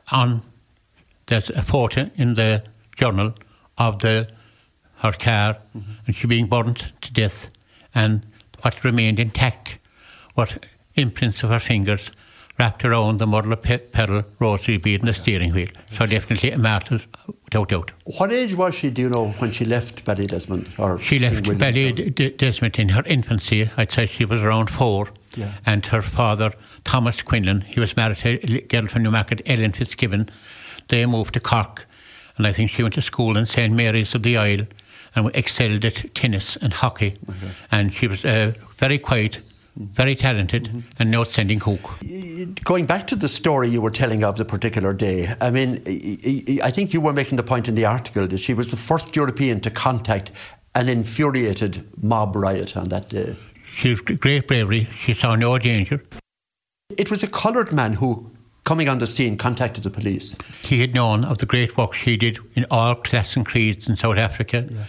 there's a photo in the journal of her car, and she being burnt to death. And what remained intact were imprints of her fingers wrapped around the mother of pearl rosary bead in the steering wheel. So definitely a martyr, without doubt. What age was she, do you know, when she left Ballydesmond? She left Ballydesmond in her infancy. I'd say she was around 4. Yeah. And her father, Thomas Quinlan, he was married to a girl from Newmarket, Ellen Fitzgibbon. They moved to Cork, and I think she went to school in St. Mary's of the Isle and excelled at tennis and hockey. And she was very quiet, very talented, and an outstanding cook. Going back to the story you were telling of the particular day, I mean, I think you were making the point in the article that she was the first European to contact an infuriated mob riot on that day. She was great bravery. She saw no danger. It was a coloured man who, coming on the scene, contacted the police. He had known of the great work she did in all class and creeds in South Africa. Yeah.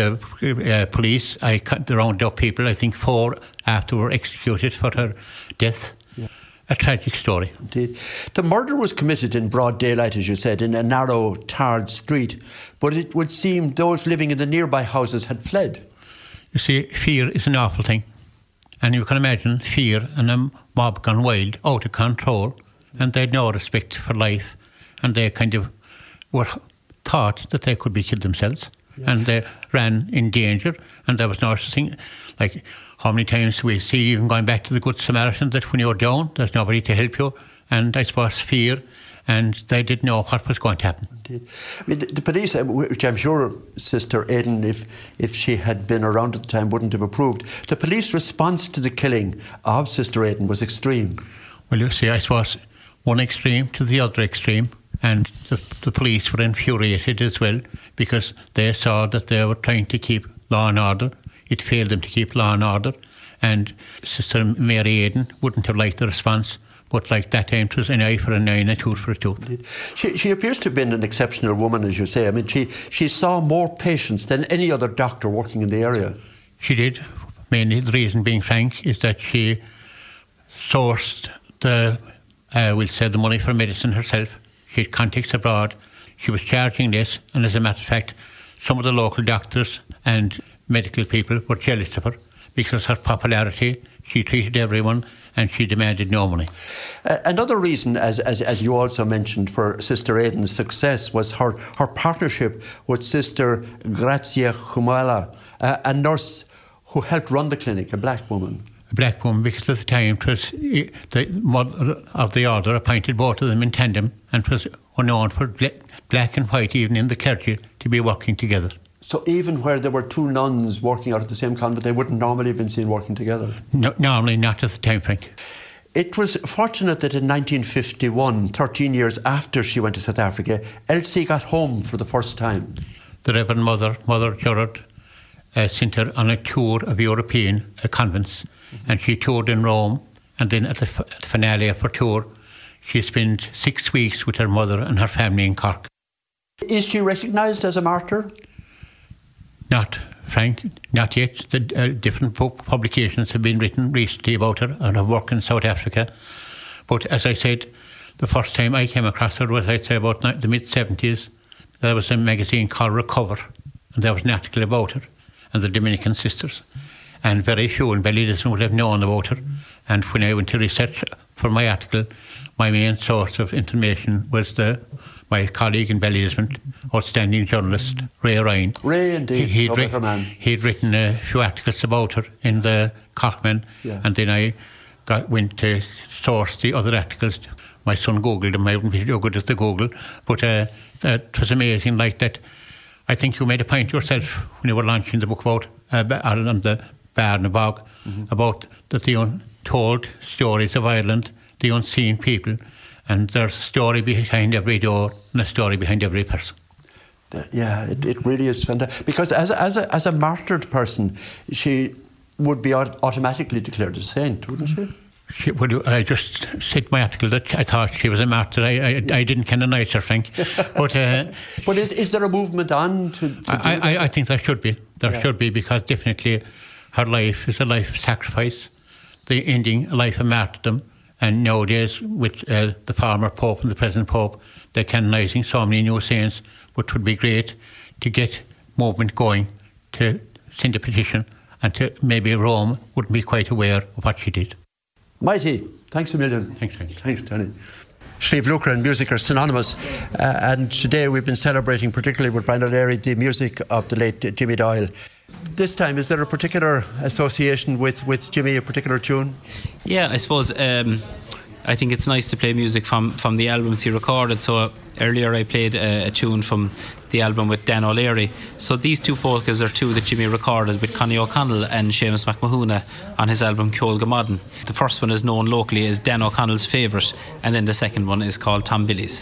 The police, they rounded up people, I think 4 after were executed for her death. Yeah. A tragic story. Indeed. The murder was committed in broad daylight, as you said, in a narrow, tarred street. But it would seem those living in the nearby houses had fled. You see, fear is an awful thing. And you can imagine fear and a mob gone wild, out of control, and they had no respect for life, and they kind of were thought that they could be killed themselves. Yeah. And they ran in danger, and there was no such thing. Like, how many times we see, even going back to the Good Samaritan, that when you're down, there's nobody to help you, and I suppose fear, and they didn't know what was going to happen. Indeed. I mean, the police, which I'm sure Sister Aidan, if she had been around at the time, wouldn't have approved. The police response to the killing of Sister Aidan was extreme. Well, you see, I suppose one extreme to the other extreme, and the police were infuriated as well, because they saw that they were trying to keep law and order. It failed them to keep law and order, and Sister Mary Aidan wouldn't have liked the response. But like that time, it was an eye for an eye and a tooth for a tooth. She appears to have been an exceptional woman, as you say. I mean, she saw more patients than any other doctor working in the area. She did. Mainly the reason being, Frank, is that she sourced the money for medicine herself. She had contacts abroad. She was charging this, and as a matter of fact, some of the local doctors and medical people were jealous of her because her popularity. She treated everyone, and she demanded no money. Another reason, as you also mentioned, for Sister Aidan's success was her partnership with Sister Grazia Khumala, a nurse who helped run the clinic, a black woman. A black woman, because at the time it was the mother of the order appointed both of them in tandem, and it was known for black and white, even in the clergy, to be working together. So even where there were 2 nuns working out at the same convent, they wouldn't normally have been seen working together? No, normally not at the time, Frank. It was fortunate that in 1951, 13 years after she went to South Africa, Elsie got home for the first time. The Reverend Mother Gerard, sent her on a tour of European convents, and she toured in Rome, and then at the finale of her tour, she spent 6 weeks with her mother and her family in Cork. Is she recognised as a martyr? Not, Frank, not yet. The different publications have been written recently about her and her work in South Africa. But as I said, the first time I came across her was, I'd say, about the mid-70s. There was a magazine called Recover, and there was an article about her and the Dominican sisters. And very few in Ballydesmond would have known about her. And when I went to research for my article, my main source of information was my colleague in Ballydesmond, outstanding journalist, Ray Ryan. Ray, indeed. He'd written a few articles about her in the Cockman, and then I went to source the other articles. My son Googled them. I wouldn't be so good at the Google, but it was amazing like that. I think you made a point yourself when you were launching the book about Ireland, the Bar and the Bog, about the untold stories of Ireland, the unseen people, and there's a story behind every door and a story behind every person. Yeah, it really is fantastic. Because as a martyred person, she would be automatically declared a saint, wouldn't she? I just said my article that I thought she was a martyr. I didn't canonise her, Frank. But is there a movement on to I think there should be. There should be, because definitely her life is a life of sacrifice, the ending a life of martyrdom. And nowadays, with the former Pope and the present Pope, they're canonising so many new saints, which would be great to get movement going, to send a petition, and to maybe Rome wouldn't be quite aware of what she did. Mighty, thanks a million. Thanks, Tony. Thanks, Tony. Sliabh Luachra and music are synonymous, and today we've been celebrating, particularly with Brian O'Leary, the music of the late Jimmy Doyle. This time, is there a particular association with Jimmy, a particular tune? Yeah, I suppose I think it's nice to play music from the albums he recorded. So earlier I played a tune from the album with Dan O'Leary. So these two polkas are two that Jimmy recorded with Connie O'Connell and Seamus McMahona on his album Ceolga Modden. The first one is known locally as Dan O'Connell's favourite, and then the second one is called Tom Billy's.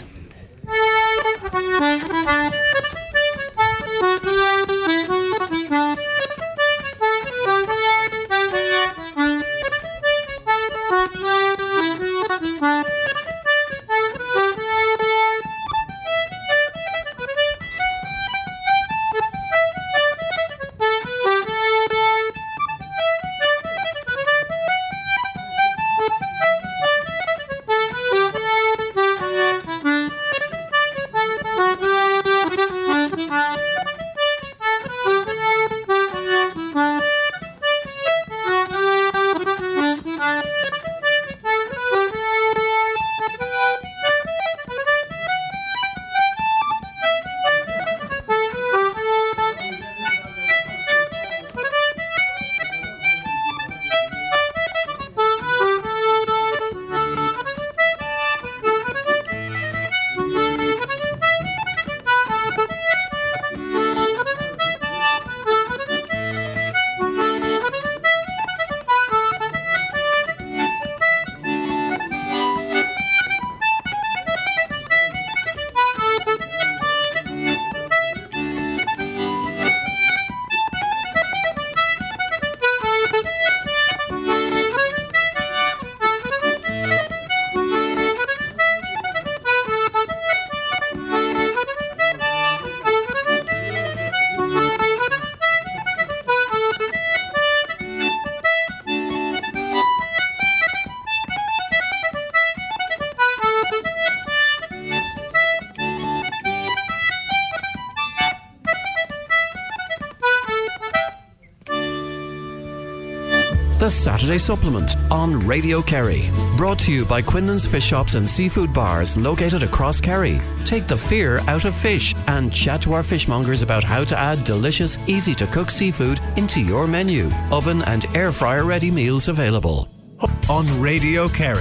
The Saturday Supplement on Radio Kerry. Brought to you by Quinlan's Fish Shops and Seafood Bars located across Kerry. Take the fear out of fish and chat to our fishmongers about how to add delicious, easy-to-cook seafood into your menu. Oven and air fryer ready meals available. On Radio Kerry.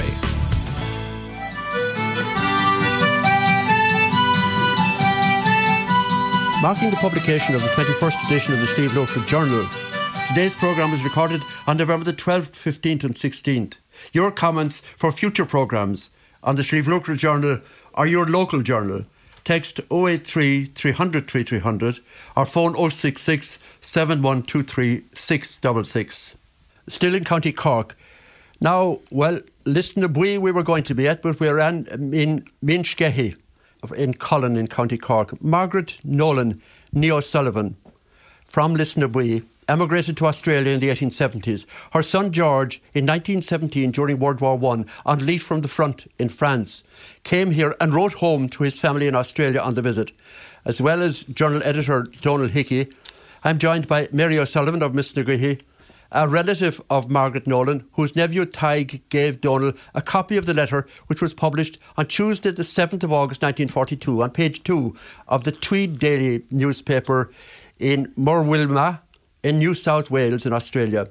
Marking the publication of the 21st edition of the Sliabh Luachra Journal, today's programme was recorded on November the 12th, 15th and 16th. Your comments for future programmes on the Sliabh Luachra Journal or your local journal, text 083 300 3300 or phone 066 7123 666. Still in County Cork. Now, well, Listener Bui we were going to be at, but we're in Minchgehi in Cullen in County Cork. Margaret Nolan Neo Sullivan from Listener Bui emigrated to Australia in the 1870s. Her son George, in 1917 during World War I, on leave from the front in France, came here and wrote home to his family in Australia on the visit. As well as journal editor Donal Hickey, I'm joined by Mary O'Sullivan of Misnaguhi a relative of Margaret Nolan, whose nephew Tig gave Donal a copy of the letter, which was published on Tuesday the 7th of August 1942 on page 2 of the Tweed Daily newspaper in Murwilmah in New South Wales in Australia.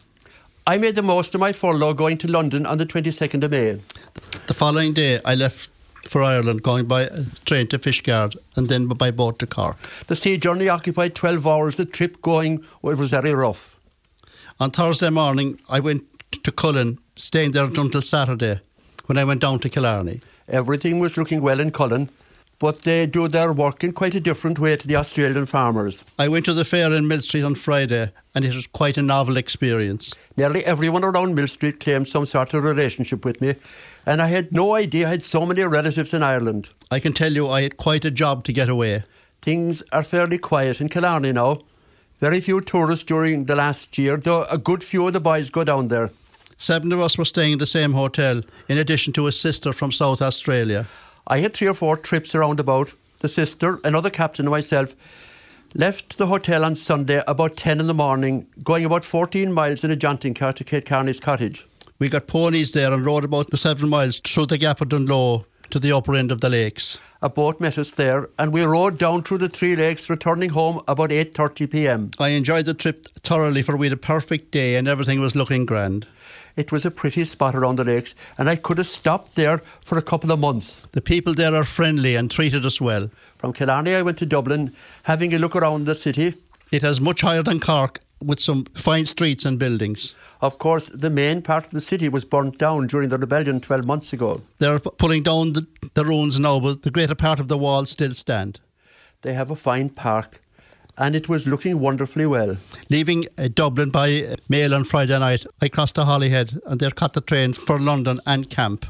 I made the most of my furlough going to London on the 22nd of May. The following day I left for Ireland, going by train to Fishguard and then by boat to Cork. The sea journey occupied 12 hours. The trip going, well, it was very rough. On Thursday morning I went to Cullen, staying there until Saturday when I went down to Killarney. Everything was looking well in Cullen, but they do their work in quite a different way to the Australian farmers. I went to the fair in Mill Street on Friday and it was quite a novel experience. Nearly everyone around Mill Street claimed some sort of relationship with me, and I had no idea I had so many relatives in Ireland. I can tell you I had quite a job to get away. Things are fairly quiet in Killarney now. Very few tourists during the last year, though a good few of the boys go down there. 7 of us were staying in the same hotel, in addition to a sister from South Australia. I had 3 or 4 trips around about. The sister, another captain and myself, left the hotel on Sunday about 10 in the morning, going about 14 miles in a jaunting car to Kate Carney's cottage. We got ponies there and rode about the 7 miles through the Gap of Dunloe to the upper end of the lakes. A boat met us there and we rode down through the 3 lakes, returning home about 8:30 p.m. I enjoyed the trip thoroughly, for we had a perfect day and everything was looking grand. It was a pretty spot around the lakes and I could have stopped there for a couple of months. The people there are friendly and treated us well. From Killarney I went to Dublin, having a look around the city. It is much higher than Cork, with some fine streets and buildings. Of course, the main part of the city was burnt down during the rebellion 12 months ago. They're pulling down the ruins now, but the greater part of the walls still stand. They have a fine park, and it was looking wonderfully well. Leaving Dublin by mail on Friday night, I crossed to Holyhead and there caught the train for London and camp.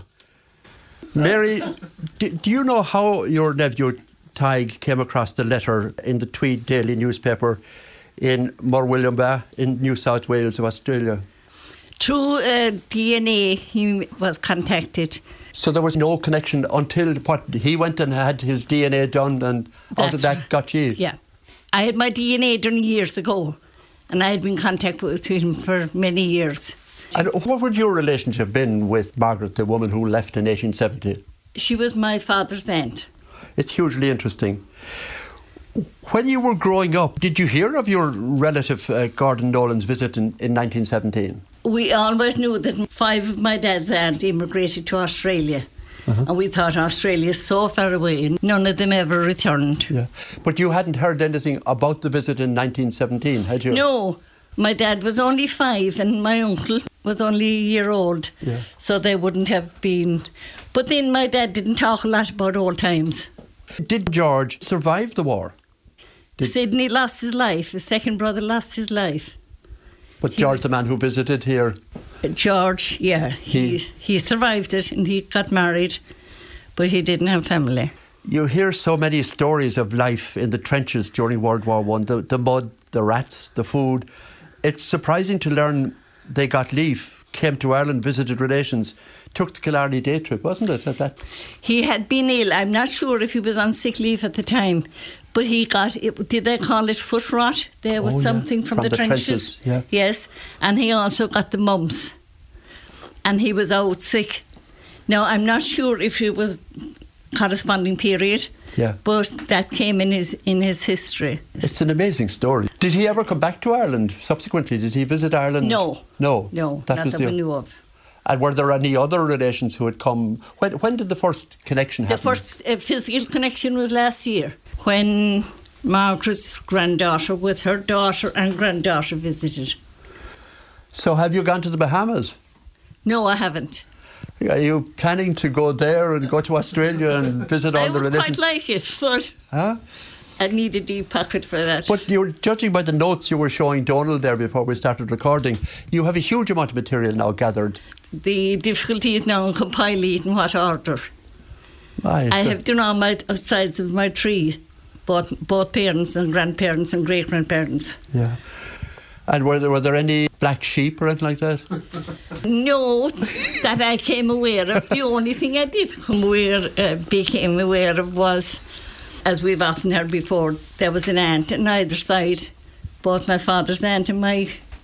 Mary, do you know how your nephew Tig came across the letter in the Tweed Daily newspaper in Murwilmah in New South Wales of Australia? Through DNA, he was contacted. So there was no connection until he went and had his DNA done, and out of that got you? Yeah. I had my DNA done years ago, and I had been in contact with him for many years. And what would your relationship been with Margaret, the woman who left in 1870? She was my father's aunt. It's hugely interesting. When you were growing up, did you hear of your relative Gordon Nolan's visit in 1917? We always knew that 5 of my dad's aunts immigrated to Australia. And we thought Australia is so far away, none of them ever returned. Yeah. But you hadn't heard anything about the visit in 1917, had you? No. My dad was only 5 and my uncle was only a year old. Yeah. So they wouldn't have been. But then my dad didn't talk a lot about old times. Did George survive the war? Sidney lost his life. His second brother lost his life. But George, the man who visited here? George, yeah. He survived it and he got married, but he didn't have family. You hear so many stories of life in the trenches during World War I, the mud, the rats, the food. It's surprising to learn they got leave, came to Ireland, visited relations, took the Killarney day trip, wasn't it? At that? He had been ill. I'm not sure if he was on sick leave at the time, but he got, did they call it foot rot? There was something from the trenches. Yeah. Yes, and he also got the mumps. And he was out sick. Now, I'm not sure if it was corresponding period, but that came in his history. It's an amazing story. Did he ever come back to Ireland subsequently? Did he visit Ireland? No. No? No, not that we knew of. And were there any other relations who had come? When did the first connection happen? The first physical connection was last year, when Margaret's granddaughter with her daughter and granddaughter visited. So have you gone to the Bahamas? No, I haven't. Are you planning to go there and go to Australia and visit all the relations? I would quite like it, but I need a deep pocket for that. But you're judging by the notes you were showing Donald there before we started recording, you have a huge amount of material now gathered. The difficulty is now in compiling in what order. I have done all my sides of my tree, both parents and grandparents and great-grandparents. Yeah. And were there any black sheep or anything like that? No, that I came aware of. The only thing I did became aware of was, as we've often heard before, there was an aunt on either side, both my father's aunt and my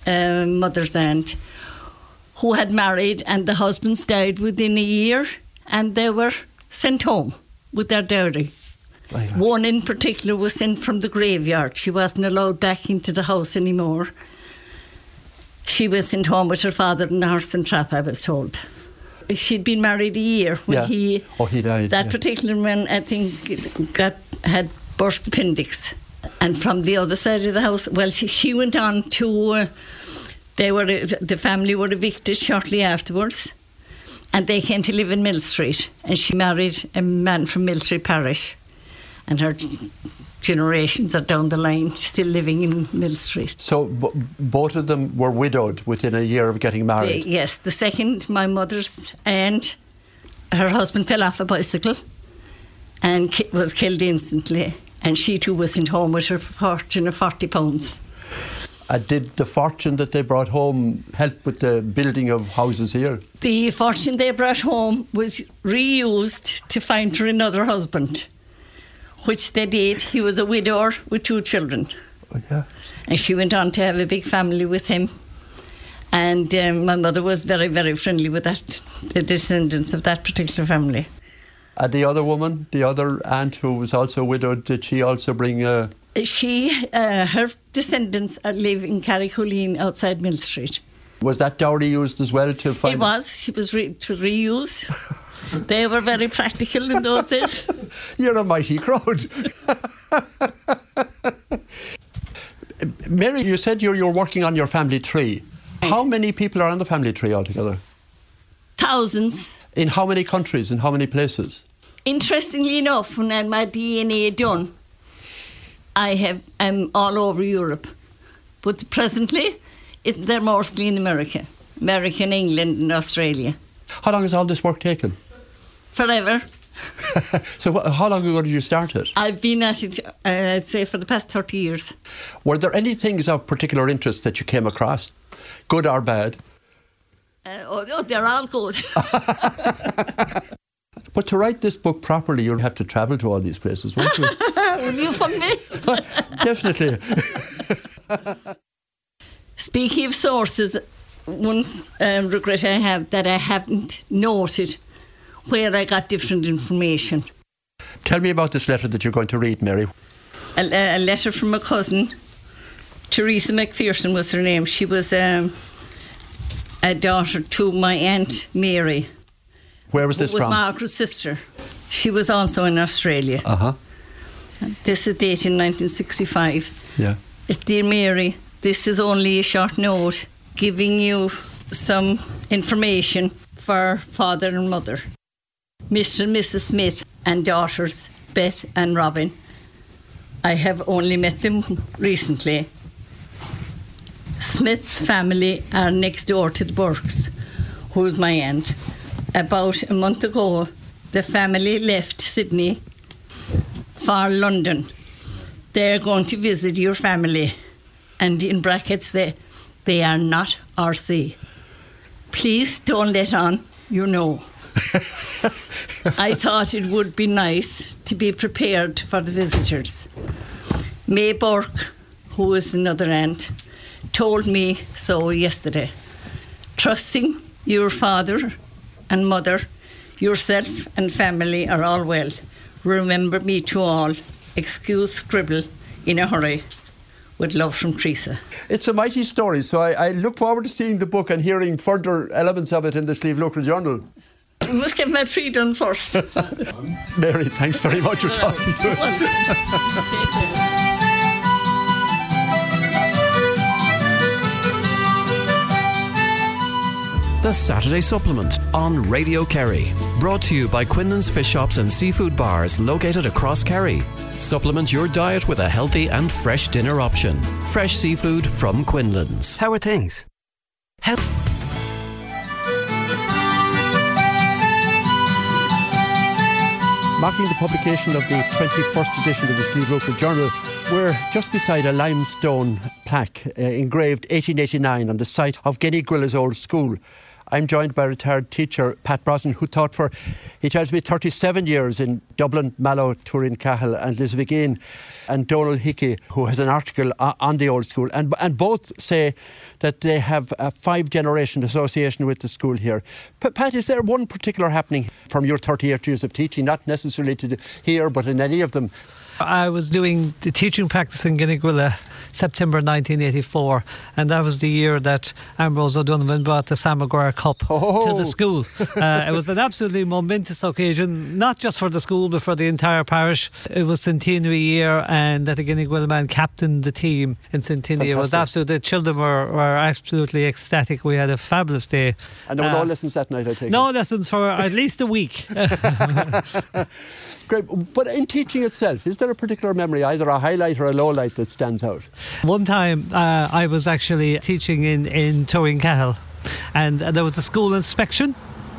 mother's aunt, who had married, and the husbands died within a year, and they were sent home with their dowry. One in particular was sent from the graveyard. She wasn't allowed back into the house anymore. She was sent home with her father in the horse and trap, I was told. She'd been married a year when he died. That particular man, I think, had burst appendix. And from the other side of the house, well, she went on to... the family were evicted shortly afterwards, and they came to live in Mill Street, and she married a man from Mill Street Parish, and her generations are down the line still living in Mill Street. So both of them were widowed within a year of getting married? Yes, the second, my mother's aunt, her husband fell off a bicycle and was killed instantly, and she too was sent home with her fortune of £40. Did the fortune that they brought home help with the building of houses here? The fortune they brought home was reused to find her another husband, which they did. He was a widower with 2 children. Oh, yeah. And she went on to have a big family with him. And my mother was very, very friendly with the descendants of that particular family. The other woman, the other aunt who was also widowed, did she also bring... her descendants live in Carrickholeen outside Mill Street. Was that dowry used as well to find... It was. She was to reuse. They were very practical in those days. You're a mighty crowd. Mary, you said you're working on your family tree. How many people are on the family tree altogether? Thousands. In how many countries, in how many places? Interestingly enough, when I had my DNA done, I'm all over Europe. But presently, they're mostly in America. America, England and Australia. How long has all this work taken? Forever. So how long ago did you start it? I've been at it, I'd say, for the past 30 years. Were there any things of particular interest that you came across, good or bad? They're all good. But to write this book properly, you'll have to travel to all these places, won't you? Will you fund me? Definitely. Speaking of sources, one regret I have that I haven't noted where I got different information. Tell me about this letter that you're going to read, Mary. A letter from a cousin. Teresa McPherson was her name. She was a daughter to my Aunt Mary. Where was this from? Was Margaret's sister. She was also in Australia. Uh-huh. This is dated in 1965. Yeah. It's Dear Mary, this is only a short note giving you some information for father and mother. Mr. and Mrs. Smith and daughters, Beth and Robin. I have only met them recently. Smith's family are next door to the Burkes, who's my aunt. About a month ago, the family left Sydney for London. They're going to visit your family. And in brackets, they are not RC. Please don't let on, you know. I thought it would be nice to be prepared for the visitors. May Burke, who is another aunt, told me so yesterday. Trusting your father and mother, yourself and family are all well. Remember me to all. Excuse scribble in a hurry. With love from Teresa. It's a mighty story, so I look forward to seeing the book and hearing further elements of it in the Slieve Local Journal. I must get my tree done first. Mary, thanks very much for talking to us. The Saturday Supplement on Radio Kerry. Brought to you by Quinlan's Fish Shops and Seafood Bars located across Kerry. Supplement your diet with a healthy and fresh dinner option. Fresh seafood from Quinlan's. How are things? Marking the publication of the 21st edition of the Slieve Local Journal, we're just beside a limestone plaque engraved 1889 on the site of Genny Gwiller's old school. I'm joined by retired teacher Pat Brosnan, who taught for, he tells me, 37 years in Dublin, Mallow, Turin, Cahill and Lisbegeen, and Donald Hickey, who has an article on the old school. And both say that they have a 5-generation association with the school here. Pat, is there one particular happening from your 38 years of teaching, not necessarily to here, but in any of them? I was doing the teaching practice in Guineguilla September 1984, and that was the year that Ambrose O'Donovan brought the Sam Maguire Cup to the school. It was an absolutely momentous occasion, not just for the school but for the entire parish. It was centenary year, and that the Guineguilla man captained the team in centenary. It was absolute. The children were absolutely ecstatic. We had a fabulous day. And there were no lessons that night, I take it? No lessons for at least a week. Great. But in teaching itself, is there a particular memory, either a highlight or a low light, that stands out? One time I was actually teaching in Turin Cahill, and there was a school inspection,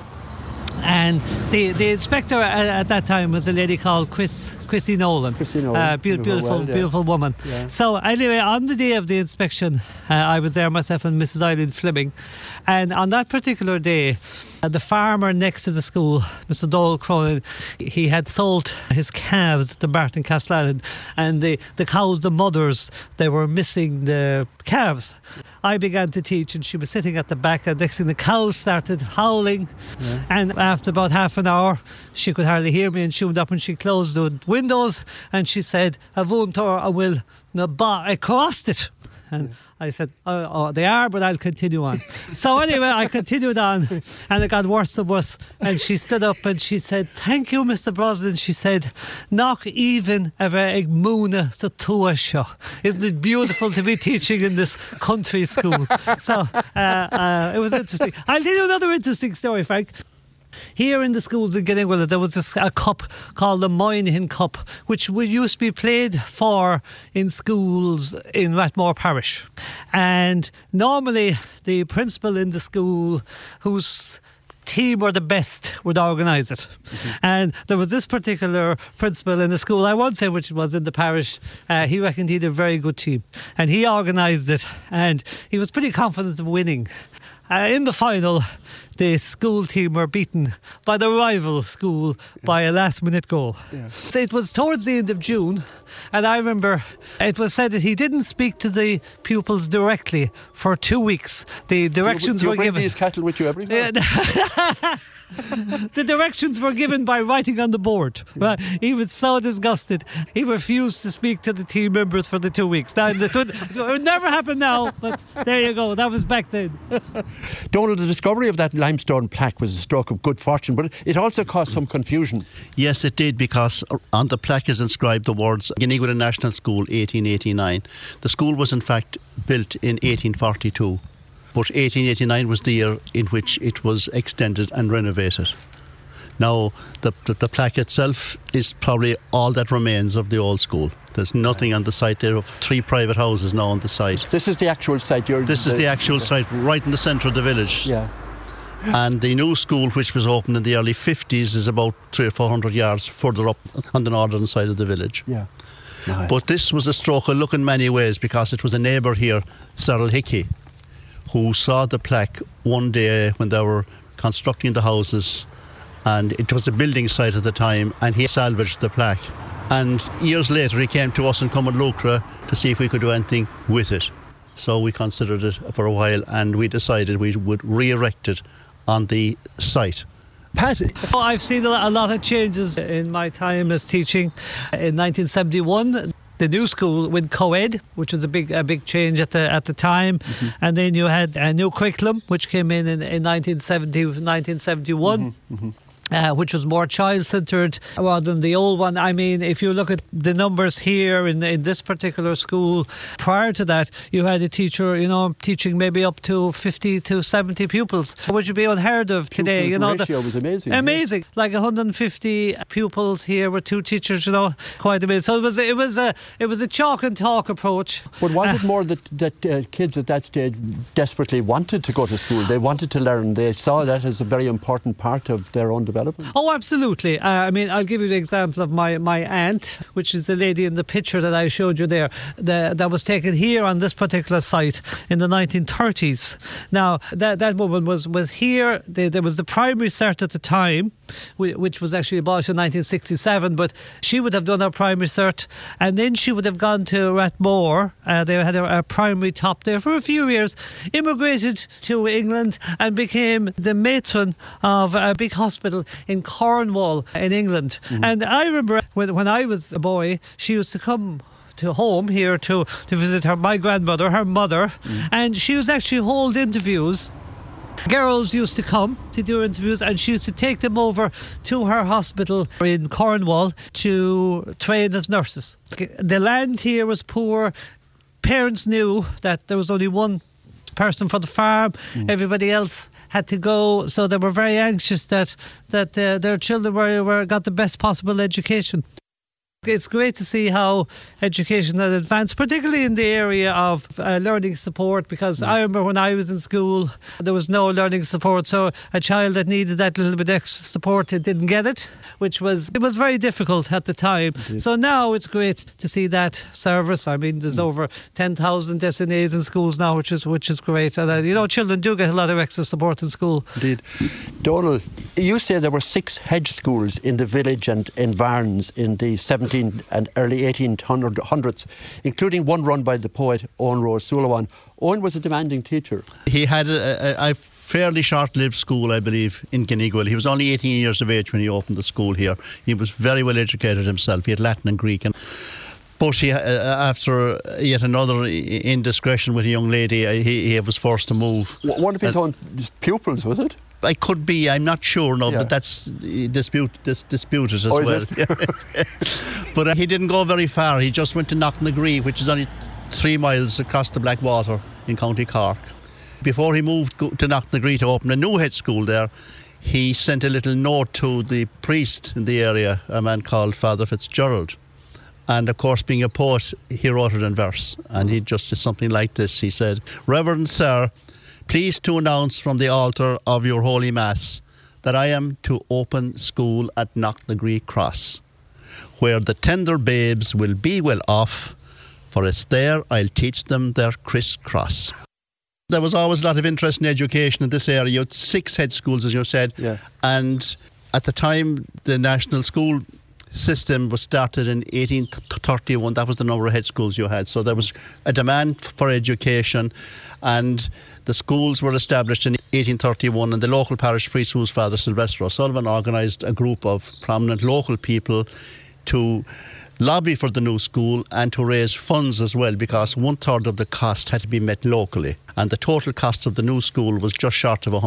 and the inspector at that time was a lady called Chrissy Nolan. Beautiful woman. Yeah. So anyway, on the day of the inspection, I was there myself and Mrs. Eileen Fleming, and on that particular day, the farmer next to the school, Mr. Dole Cronin, he had sold his calves to Martin Castellan, and the cows, the mothers, they were missing the calves. I began to teach, and she was sitting at the back, and next thing the cows started howling, and after about half an hour she could hardly hear me, and she went up and she closed the windows and she said, "Avuntor, I will I crossed it." And I said, oh, they are, but I'll continue on. So anyway, I continued on, and it got worse and worse. And she stood up and she said, "Thank you, Mr. Brosnan." She said, "Knock even ever egmuna sa tuasha." Isn't it beautiful to be teaching in this country school? So it was interesting. I'll tell you another interesting story, Frank. Here in the schools in Guineguilla, there was a cup called the Moynihan Cup, which used to be played for in schools in Rathmore Parish. And normally the principal in the school, whose team were the best, would organise it. And there was this particular principal in the school, I won't say which it was in the parish, he reckoned he had a very good team. And he organised it, and he was pretty confident of winning. In the final, the school team were beaten by the rival school by a last-minute goal. Yeah. So it was towards the end of June, and I remember it was said that he didn't speak to the pupils directly for 2 weeks. The directions were given. You bring these cattle with you everywhere? The directions were given by writing on the board. Well, he was so disgusted, he refused to speak to the team members for the 2 weeks. Now, it would never happen now, but there you go, that was back then. Donald, the discovery of that limestone plaque was a stroke of good fortune, but it also caused some confusion. Yes, it did, because on the plaque is inscribed the words Guineguilla National School 1889. The school was in fact built in 1842. But 1889 was the year in which it was extended and renovated. Now, the plaque itself is probably all that remains of the old school. There's nothing on the site. There are 3 private houses now on the site. This is the actual site? This is the actual site, right in the centre of the village. Yeah. And the new school, which was opened in the early 50s, is about 300 or 400 yards further up on the northern side of the village. Yeah. Nice. But this was a stroke of luck in many ways, because it was a neighbour here, Cyril Hickey, who saw the plaque one day when they were constructing the houses, and it was a building site at the time, and he salvaged the plaque. And years later he came to us in Cumberlucra to see if we could do anything with it. So we considered it for a while, and we decided we would re-erect it on the site. Pat? I've seen a lot of changes in my time as teaching. In 1971, the new school went co-ed, which was a big change at the time. And then you had a new curriculum, which came in 1971. Which was more child-centred rather than the old one. I mean, if you look at the numbers here in this particular school, prior to that, you had a teacher, teaching maybe up to 50 to 70 pupils, which would be unheard of today. The ratio was amazing. Amazing, yeah. Like 150 pupils here with 2 teachers. Quite amazing. So it was a chalk and talk approach. But was it more that kids at that stage desperately wanted to go to school? They wanted to learn. They saw that as a very important part of their own development. development. Oh, absolutely. I mean, I'll give you the example of my aunt, which is the lady in the picture that I showed you there, that was taken here on this particular site in the 1930s. Now, that woman was here. There was the primary cert at the time, which was actually abolished in 1967, but she would have done her primary cert, and then she would have gone to Rathmore. They had a primary top there for a few years, immigrated to England and became the matron of a big hospital in Cornwall in England. Mm-hmm. And I remember when I was a boy, she used to come to home here to visit my grandmother, her mother, and she was actually hold interviews. Girls used to come to do interviews, and she used to take them over to her hospital in Cornwall to train as nurses. The land here was poor. Parents knew that there was only one person for the farm. Everybody else had to go, so they were very anxious that their children got the best possible education. It's great to see how education has advanced, particularly in the area of learning support, because I remember when I was in school, there was no learning support, so a child that needed that little bit extra support, it didn't get it, it was very difficult at the time. So now it's great to see that service. I mean, there's over 10,000 SNAs in schools now, which is great. And children do get a lot of extra support in school. Indeed. Donal, you say there were 6 hedge schools in the village and in Varnes in the 17th and early 1800s, including one run by the poet Owen Rose Sulawan. Owen was a demanding teacher. He had a fairly short-lived school, I believe, in Kinnegwil. He was only 18 years of age when he opened the school here. He was very well educated himself. He had Latin and Greek. But he, after yet another indiscretion with a young lady, he was forced to move. One of his own pupils, was it? I could be, I'm not sure, but that's disputed as well. But he didn't go very far. He just went to Knocknagree, which is only 3 miles across the Blackwater in County Cork. Before he moved to Knocknagree to open a new head school there, he sent a little note to the priest in the area, a man called Father Fitzgerald. And of course, being a poet, he wrote it in verse. And he just did something like this. He said, "Reverend Sir, please to announce from the altar of your Holy Mass that I am to open school at Knocknagree Cross, where the tender babes will be well off, for it's there I'll teach them their criss-cross." There was always a lot of interest in education in this area. You had 6 head schools, as you said, and at the time the national school system was started in 1831. That was the number of head schools you had. So there was a demand for education, and the schools were established in 1831, and the local parish priest, who was Father Sylvester O'Sullivan, organised a group of prominent local people to lobby for the new school and to raise funds as well, because 1/3 of the cost had to be met locally, and the total cost of the new school was just short of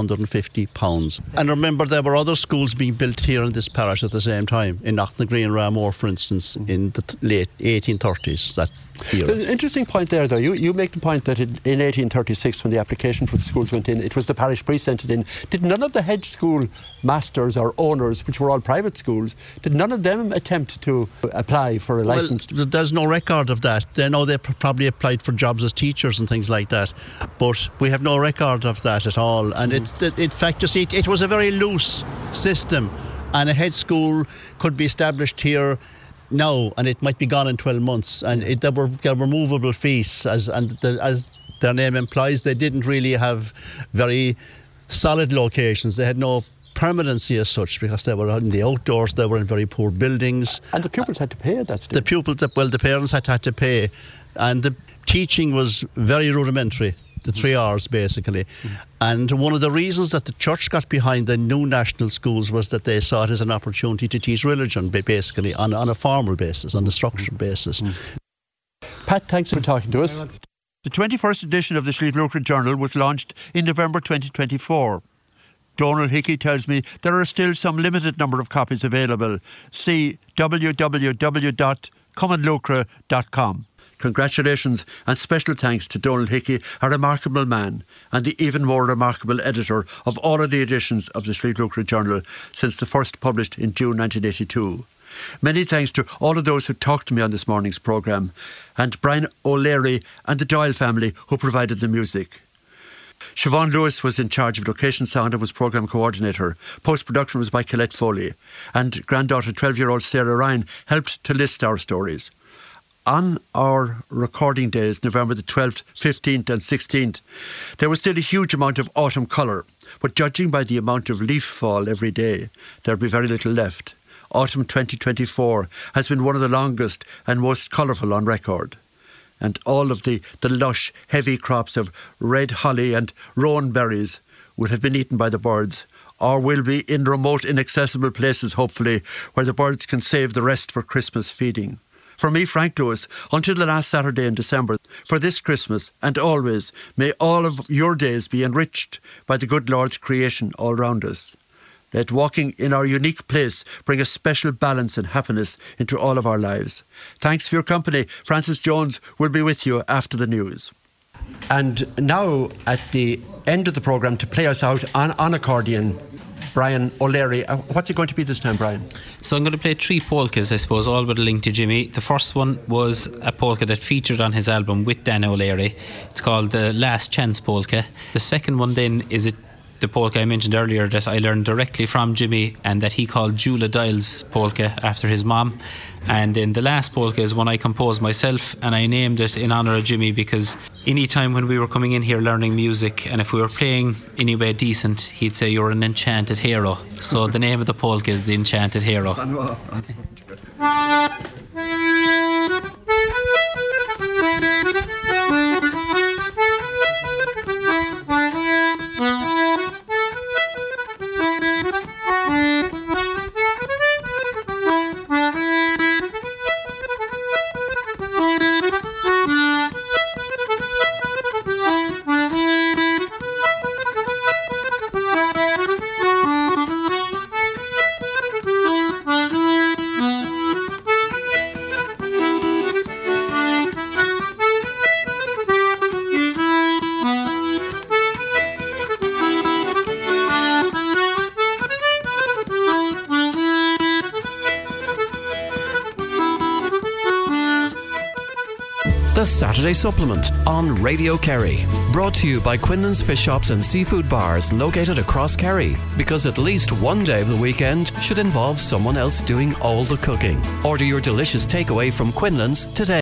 £150. And remember, there were other schools being built here in this parish at the same time, in Knocknagree and Ramore, for instance, in the late 1830s. That era. There's an interesting point there, though. You make the point that in 1836, when the application for the schools went in, it was the parish priest sent it in. Did none of the hedge school masters or owners, which were all private schools, did none of them attempt to apply for a licence? Well, there's no record of that. They know they probably applied for jobs as teachers and things like that, but we have no record of that at all. And in fact, you see, it was a very loose system, and a head school could be established here now, and it might be gone in 12 months. And there were movable fees, as their name implies. They didn't really have very solid locations. They had no permanency as such, because they were in the outdoors, they were in very poor buildings. And the pupils had to pay at that stage? The parents had to pay. And the teaching was very rudimentary, the 3 hours basically. And one of the reasons that the church got behind the new national schools was that they saw it as an opportunity to teach religion, basically, on a formal basis, on a structured basis. Pat, thanks for talking to us. The 21st edition of the Slieve Lucre Journal was launched in November 2024. Donal Hickey tells me there are still some limited number of copies available. See www.comeandlucre.com. Congratulations and special thanks to Donal Hickey, a remarkable man and the even more remarkable editor of all of the editions of the Slieve Lucre Journal since the first published in June 1982. Many thanks to all of those who talked to me on this morning's programme, and Brian O'Leary and the Doyle family who provided the music. Siobhan Lewis was in charge of location sound and was programme coordinator. Post-production was by Colette Foley. And granddaughter 12-year-old Sarah Ryan helped to list our stories. On our recording days, November the 12th, 15th and 16th, there was still a huge amount of autumn colour, but judging by the amount of leaf fall every day, there'll be very little left. Autumn 2024 has been one of the longest and most colourful on record. And all of the lush, heavy crops of red holly and rowan berries will have been eaten by the birds, or will be in remote, inaccessible places, hopefully, where the birds can save the rest for Christmas feeding. For me, Frank Lewis, until the last Saturday in December, for this Christmas and always, may all of your days be enriched by the good Lord's creation all round us. Let walking in our unique place bring a special balance and happiness into all of our lives. Thanks for your company. Francis Jones will be with you after the news. And now, at the end of the programme, to play us out on accordion, Brian O'Leary. What's it going to be this time, Brian? So I'm going to play 3 polkas, I suppose, all with a link to Jimmy. The first one was a polka that featured on his album with Dan O'Leary. It's called the Last Chance Polka. The second one then is the polka I mentioned earlier that I learned directly from Jimmy and that he called Jula Dials polka after his mom. And then the last polka is one I composed myself, and I named it in honour of Jimmy because any time when we were coming in here learning music, and if we were playing anyway decent, he'd say, "You're an enchanted hero." So the name of the polka is The Enchanted Hero. The Saturday Supplement on Radio Kerry. Brought to you by Quinlan's Fish Shops and Seafood Bars located across Kerry. Because at least one day of the weekend should involve someone else doing all the cooking. Order your delicious takeaway from Quinlan's today.